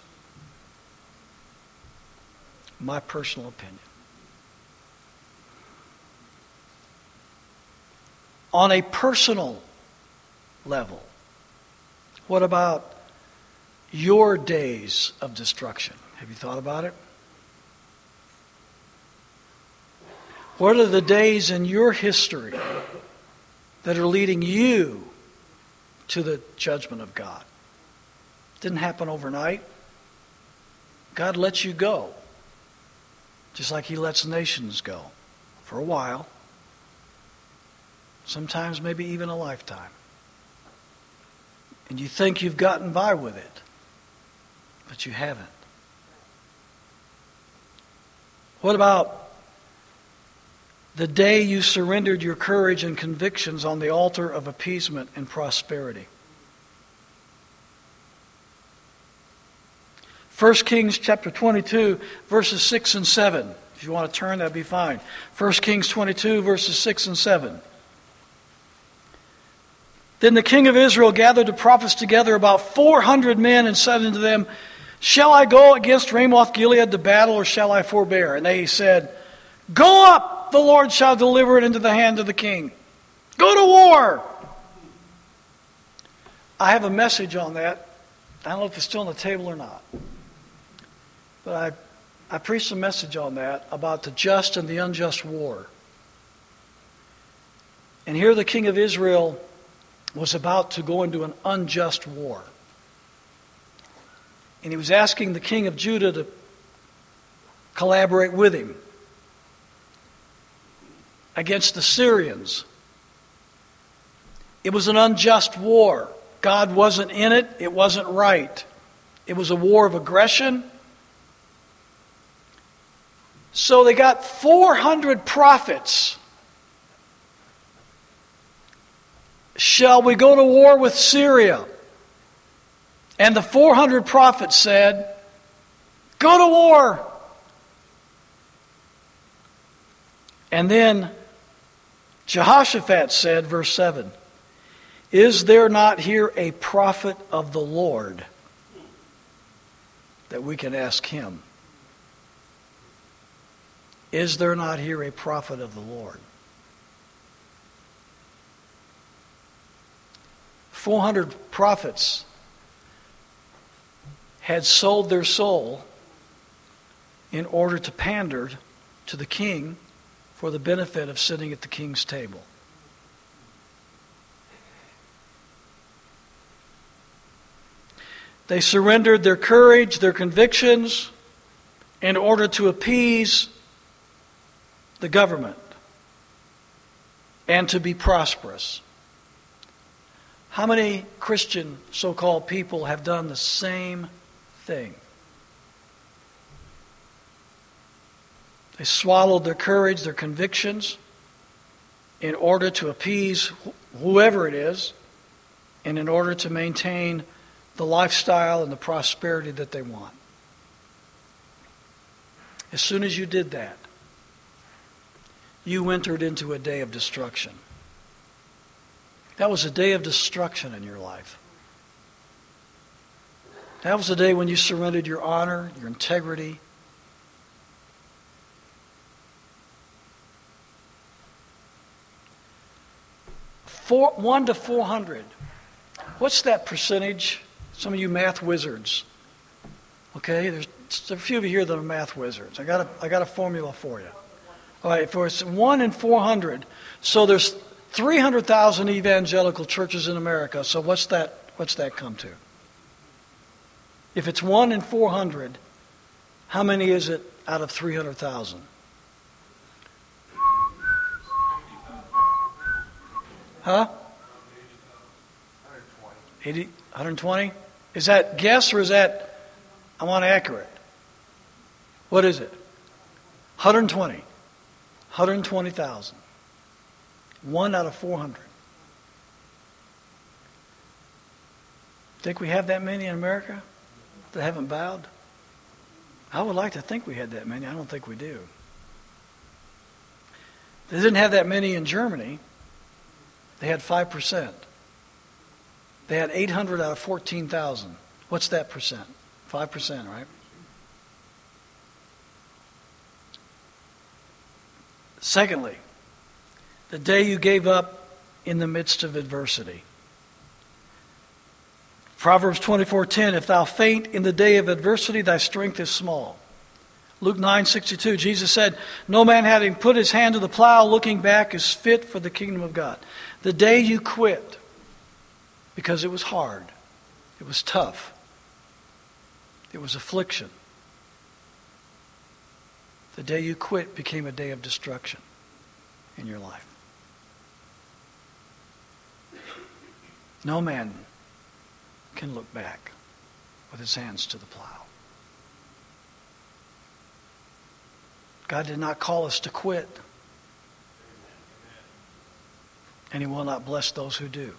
My personal opinion. On a personal level, what about your days of destruction? Have you thought about it? What are the days in your history that are leading you to the judgment of God? It didn't happen overnight. God lets you go, just like He lets nations go. for a while, sometimes maybe even a lifetime. And you think you've gotten by with it, but you haven't. What about the day you surrendered your courage and convictions on the altar of appeasement and prosperity? First Kings chapter twenty-two, verses six and seven. If you want to turn, that'd be fine. First Kings twenty-two, verses six and seven. Then the king of Israel gathered the prophets together, about four hundred men, and said unto them, Shall I go against Ramoth Gilead to battle, or shall I forbear? And they said, Go up, the Lord shall deliver it into the hand of the king. Go to war. I have a message on that. I don't know if it's still on the table or not. But I, I preached a message on that about the just and the unjust war. And here the king of Israel was about to go into an unjust war. And he was asking the king of Judah to collaborate with him against the Syrians. It was an unjust war. God wasn't in it. It wasn't right. It was a war of aggression. So they got four hundred prophets. Shall we go to war with Syria? And the four hundred prophets said, Go to war. And then Jehoshaphat said, verse seven, Is there not here a prophet of the Lord that we can ask him? Is there not here a prophet of the Lord? four hundred prophets had sold their soul in order to pander to the king for the benefit of sitting at the king's table. They surrendered their courage, their convictions, in order to appease the government and to be prosperous. How many Christian so-called people have done the same thing? They swallowed their courage, their convictions, in order to appease wh- whoever it is, and in order to maintain the lifestyle and the prosperity that they want. As soon as you did that, you entered into a day of destruction. That was a day of destruction in your life. That was the day when you surrendered your honor, your integrity. Four, one to four hundred. What's that percentage? Some of you math wizards. Okay, there's a few of you here that are math wizards. I got a, I got a formula for you. All right, for it's one in four hundred. So there's three hundred thousand evangelical churches in America. So what's that? What's that come to? If it's one in four hundred, how many is it out of three hundred thousand? Huh? eighty, one hundred twenty? Is that guess or is that, I want accurate? What is it? one hundred twenty. one hundred twenty thousand. One out of four hundred. Think we have that many in America that haven't bowed? I would like to think we had that many. I don't think we do. They didn't have that many in Germany. They had five percent. They had eight hundred out of fourteen thousand. What's that percent? five percent, right? Secondly, the day you gave up in the midst of adversity. Proverbs twenty-four ten, if thou faint in the day of adversity, thy strength is small. Luke nine sixty-two, Jesus said, no man having put his hand to the plow looking back is fit for the kingdom of God. The day you quit, because it was hard, it was tough, it was affliction. The day you quit became a day of destruction. in your life. No man can look back with his hands to the plow. God did not call us to quit. And He will not bless those who do.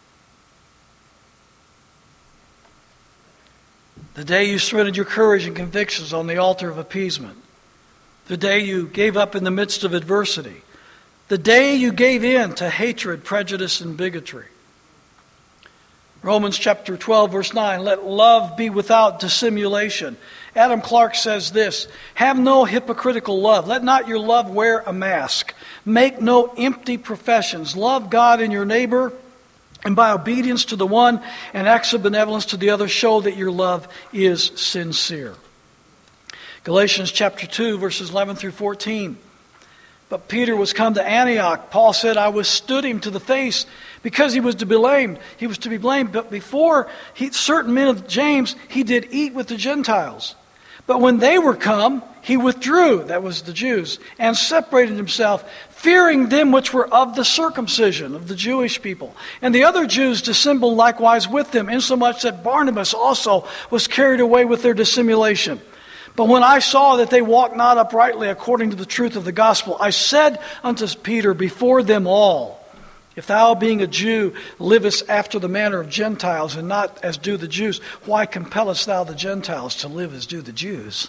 The day you surrendered your courage and convictions on the altar of appeasement. The day you gave up in the midst of adversity. The day you gave in to hatred, prejudice, and bigotry. Romans chapter twelve, verse nine, let love be without dissimulation. Adam Clarke says this, have no hypocritical love. Let not your love wear a mask. Make no empty professions. Love God and your neighbor, and by obedience to the one and acts of benevolence to the other, show that your love is sincere. Galatians chapter two, verses eleven through fourteen. But Peter was come to Antioch. Paul said, I withstood him to the face because he was to be blamed. He was to be blamed. But before he, certain men of James, he did eat with the Gentiles. But when they were come, he withdrew, that was the Jews, and separated himself, fearing them which were of the circumcision, of the Jewish people. And the other Jews dissembled likewise with them, insomuch that Barnabas also was carried away with their dissimulation. But when I saw that they walked not uprightly according to the truth of the gospel, I said unto Peter before them all, if thou, being a Jew, livest after the manner of Gentiles, and not as do the Jews, why compellest thou the Gentiles to live as do the Jews?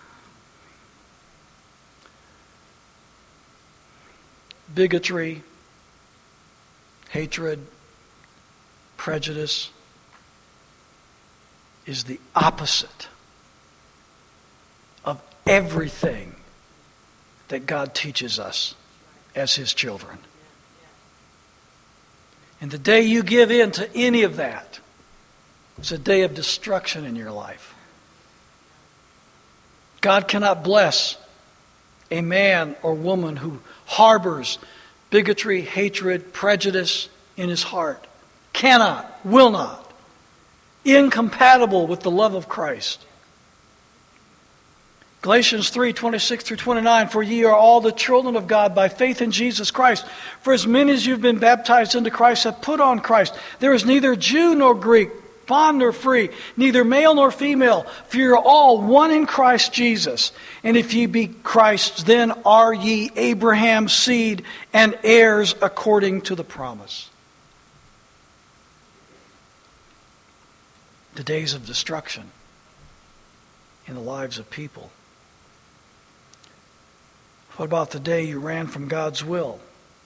Bigotry, hatred, prejudice is the opposite of everything that God teaches us as His children. And the day you give in to any of that, it's a day of destruction in your life. God cannot bless a man or woman who harbors bigotry, hatred, prejudice in his heart. Cannot, will not. Incompatible with the love of Christ. Galatians three, twenty-six through twenty-nine, for ye are all the children of God by faith in Jesus Christ. For as many as you've been baptized into Christ have put on Christ. There is neither Jew nor Greek, bond nor free, neither male nor female, for you are all one in Christ Jesus. And if ye be Christ's, then are ye Abraham's seed and heirs according to the promise. The days of destruction in the lives of people. What about the day you ran from God's will?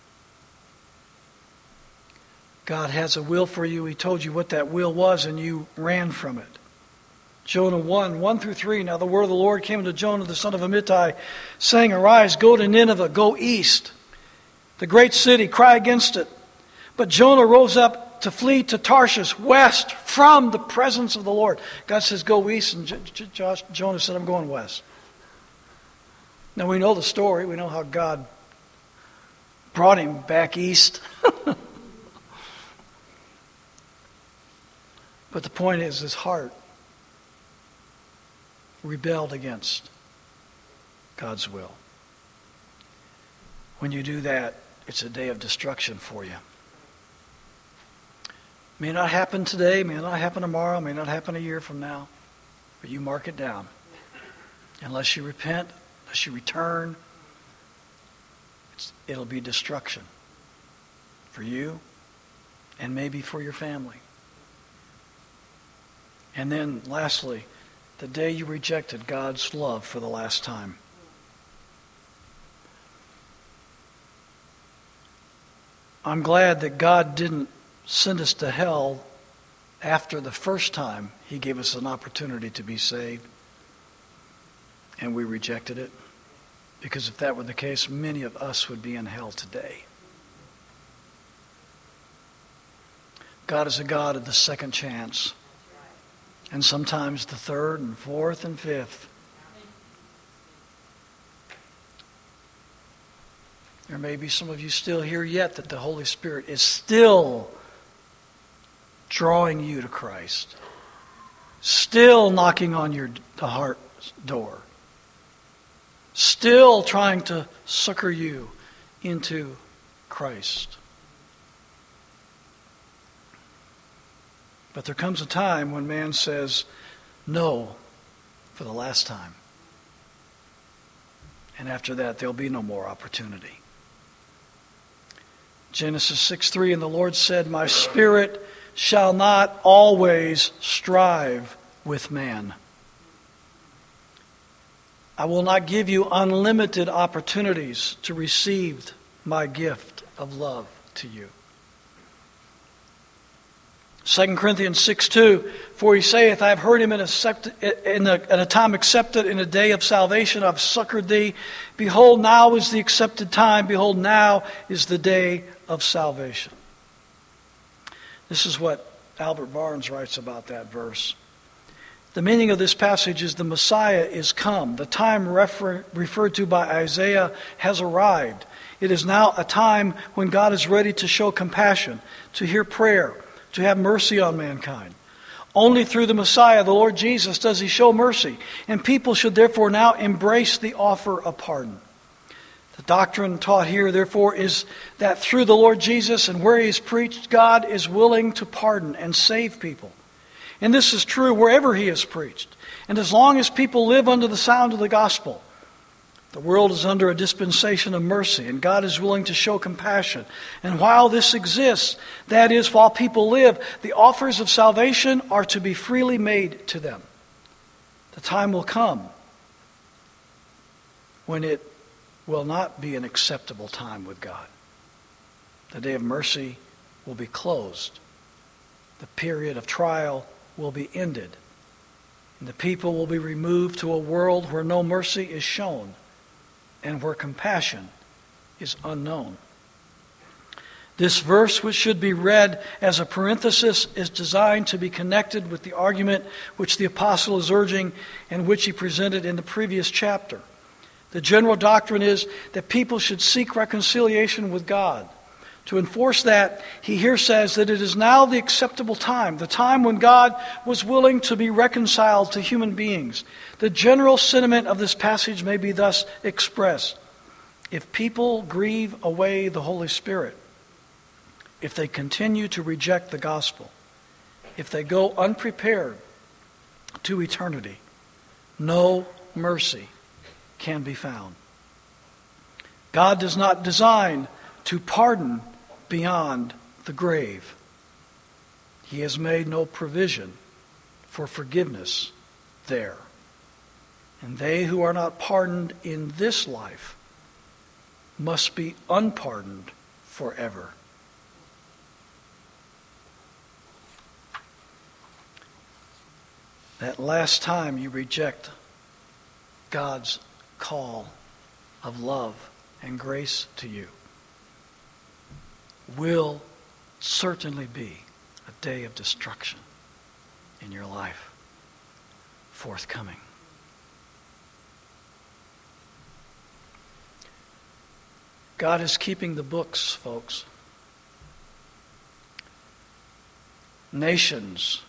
God has a will for you. He told you what that will was, and you ran from it. Jonah one, one through three. Now the word of the Lord came to Jonah, the son of Amittai, saying, arise, go to Nineveh, go east. The great city, cry against it. But Jonah rose up to flee to Tarshish, west from the presence of the Lord. God says, go east, and J- J- Josh, Jonah said, I'm going west. Now we know the story. We know how God brought him back east. But the point is, his heart rebelled against God's will. When you do that, it's a day of destruction for you. May not happen today, may not happen tomorrow, may not happen a year from now. But you mark it down. Unless you repent, unless you return, it's, it'll be destruction for you and maybe for your family. And then, lastly, the day you rejected God's love for the last time. I'm glad that God didn't send us to hell after the first time He gave us an opportunity to be saved, and we rejected it. Because if that were the case, many of us would be in hell today. God is a God of the second chance. And sometimes the third and fourth and fifth. There may be some of you still here yet that the Holy Spirit is still drawing you to Christ. Still knocking on your the heart's door. Still trying to succor you into Christ. But there comes a time when man says no for the last time. And after that, there'll be no more opportunity. Genesis six three, and the Lord said, my spirit shall not always strive with man. I will not give you unlimited opportunities to receive my gift of love to you. Second Corinthians six two, for he saith, I have heard him in a, in, a, in a time accepted, in a day of salvation I have succored thee. Behold, now is the accepted time. Behold, now is the day of salvation. This is what Albert Barnes writes about that verse. The meaning of this passage is the Messiah is come. The time refer, referred to by Isaiah has arrived. It is now a time when God is ready to show compassion, to hear prayer, to have mercy on mankind. Only through the Messiah, the Lord Jesus, does he show mercy, and people should therefore now embrace the offer of pardon. The doctrine taught here, therefore, is that through the Lord Jesus and where he is preached, God is willing to pardon and save people. And this is true wherever he is preached. And as long as people live under the sound of the gospel, the world is under a dispensation of mercy, and God is willing to show compassion. And while this exists, that is, while people live, the offers of salvation are to be freely made to them. The time will come when it will not be an acceptable time with God. The day of mercy will be closed. The period of trial will be ended. And the people will be removed to a world where no mercy is shown and where compassion is unknown. This verse, which should be read as a parenthesis, is designed to be connected with the argument which the apostle is urging and which he presented in the previous chapter. The general doctrine is that people should seek reconciliation with God. To enforce that, he here says that it is now the acceptable time, the time when God was willing to be reconciled to human beings. The general sentiment of this passage may be thus expressed. If people grieve away the Holy Spirit, if they continue to reject the gospel, if they go unprepared to eternity, no mercy can be found. God does not design to pardon beyond the grave. He has made no provision for forgiveness there. And they who are not pardoned in this life must be unpardoned forever. That last time you reject God's call of love and grace to you will certainly be a day of destruction in your life forthcoming. God is keeping the books, folks. Nations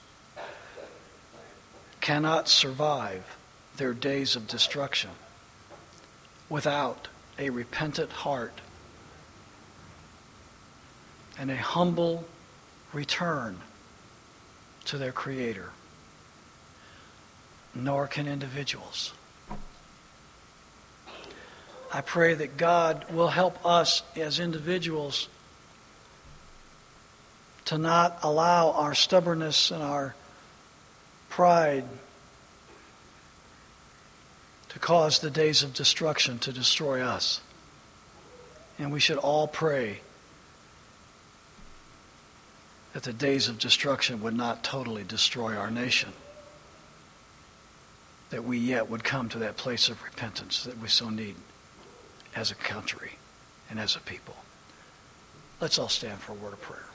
cannot survive their days of destruction without a repentant heart and a humble return to their Creator. Nor can individuals. I pray that God will help us as individuals to not allow our stubbornness and our pride to cause the days of destruction to destroy us. And we should all pray that the days of destruction would not totally destroy our nation. That we yet would come to that place of repentance that we so need as a country and as a people. Let's all stand for a word of prayer.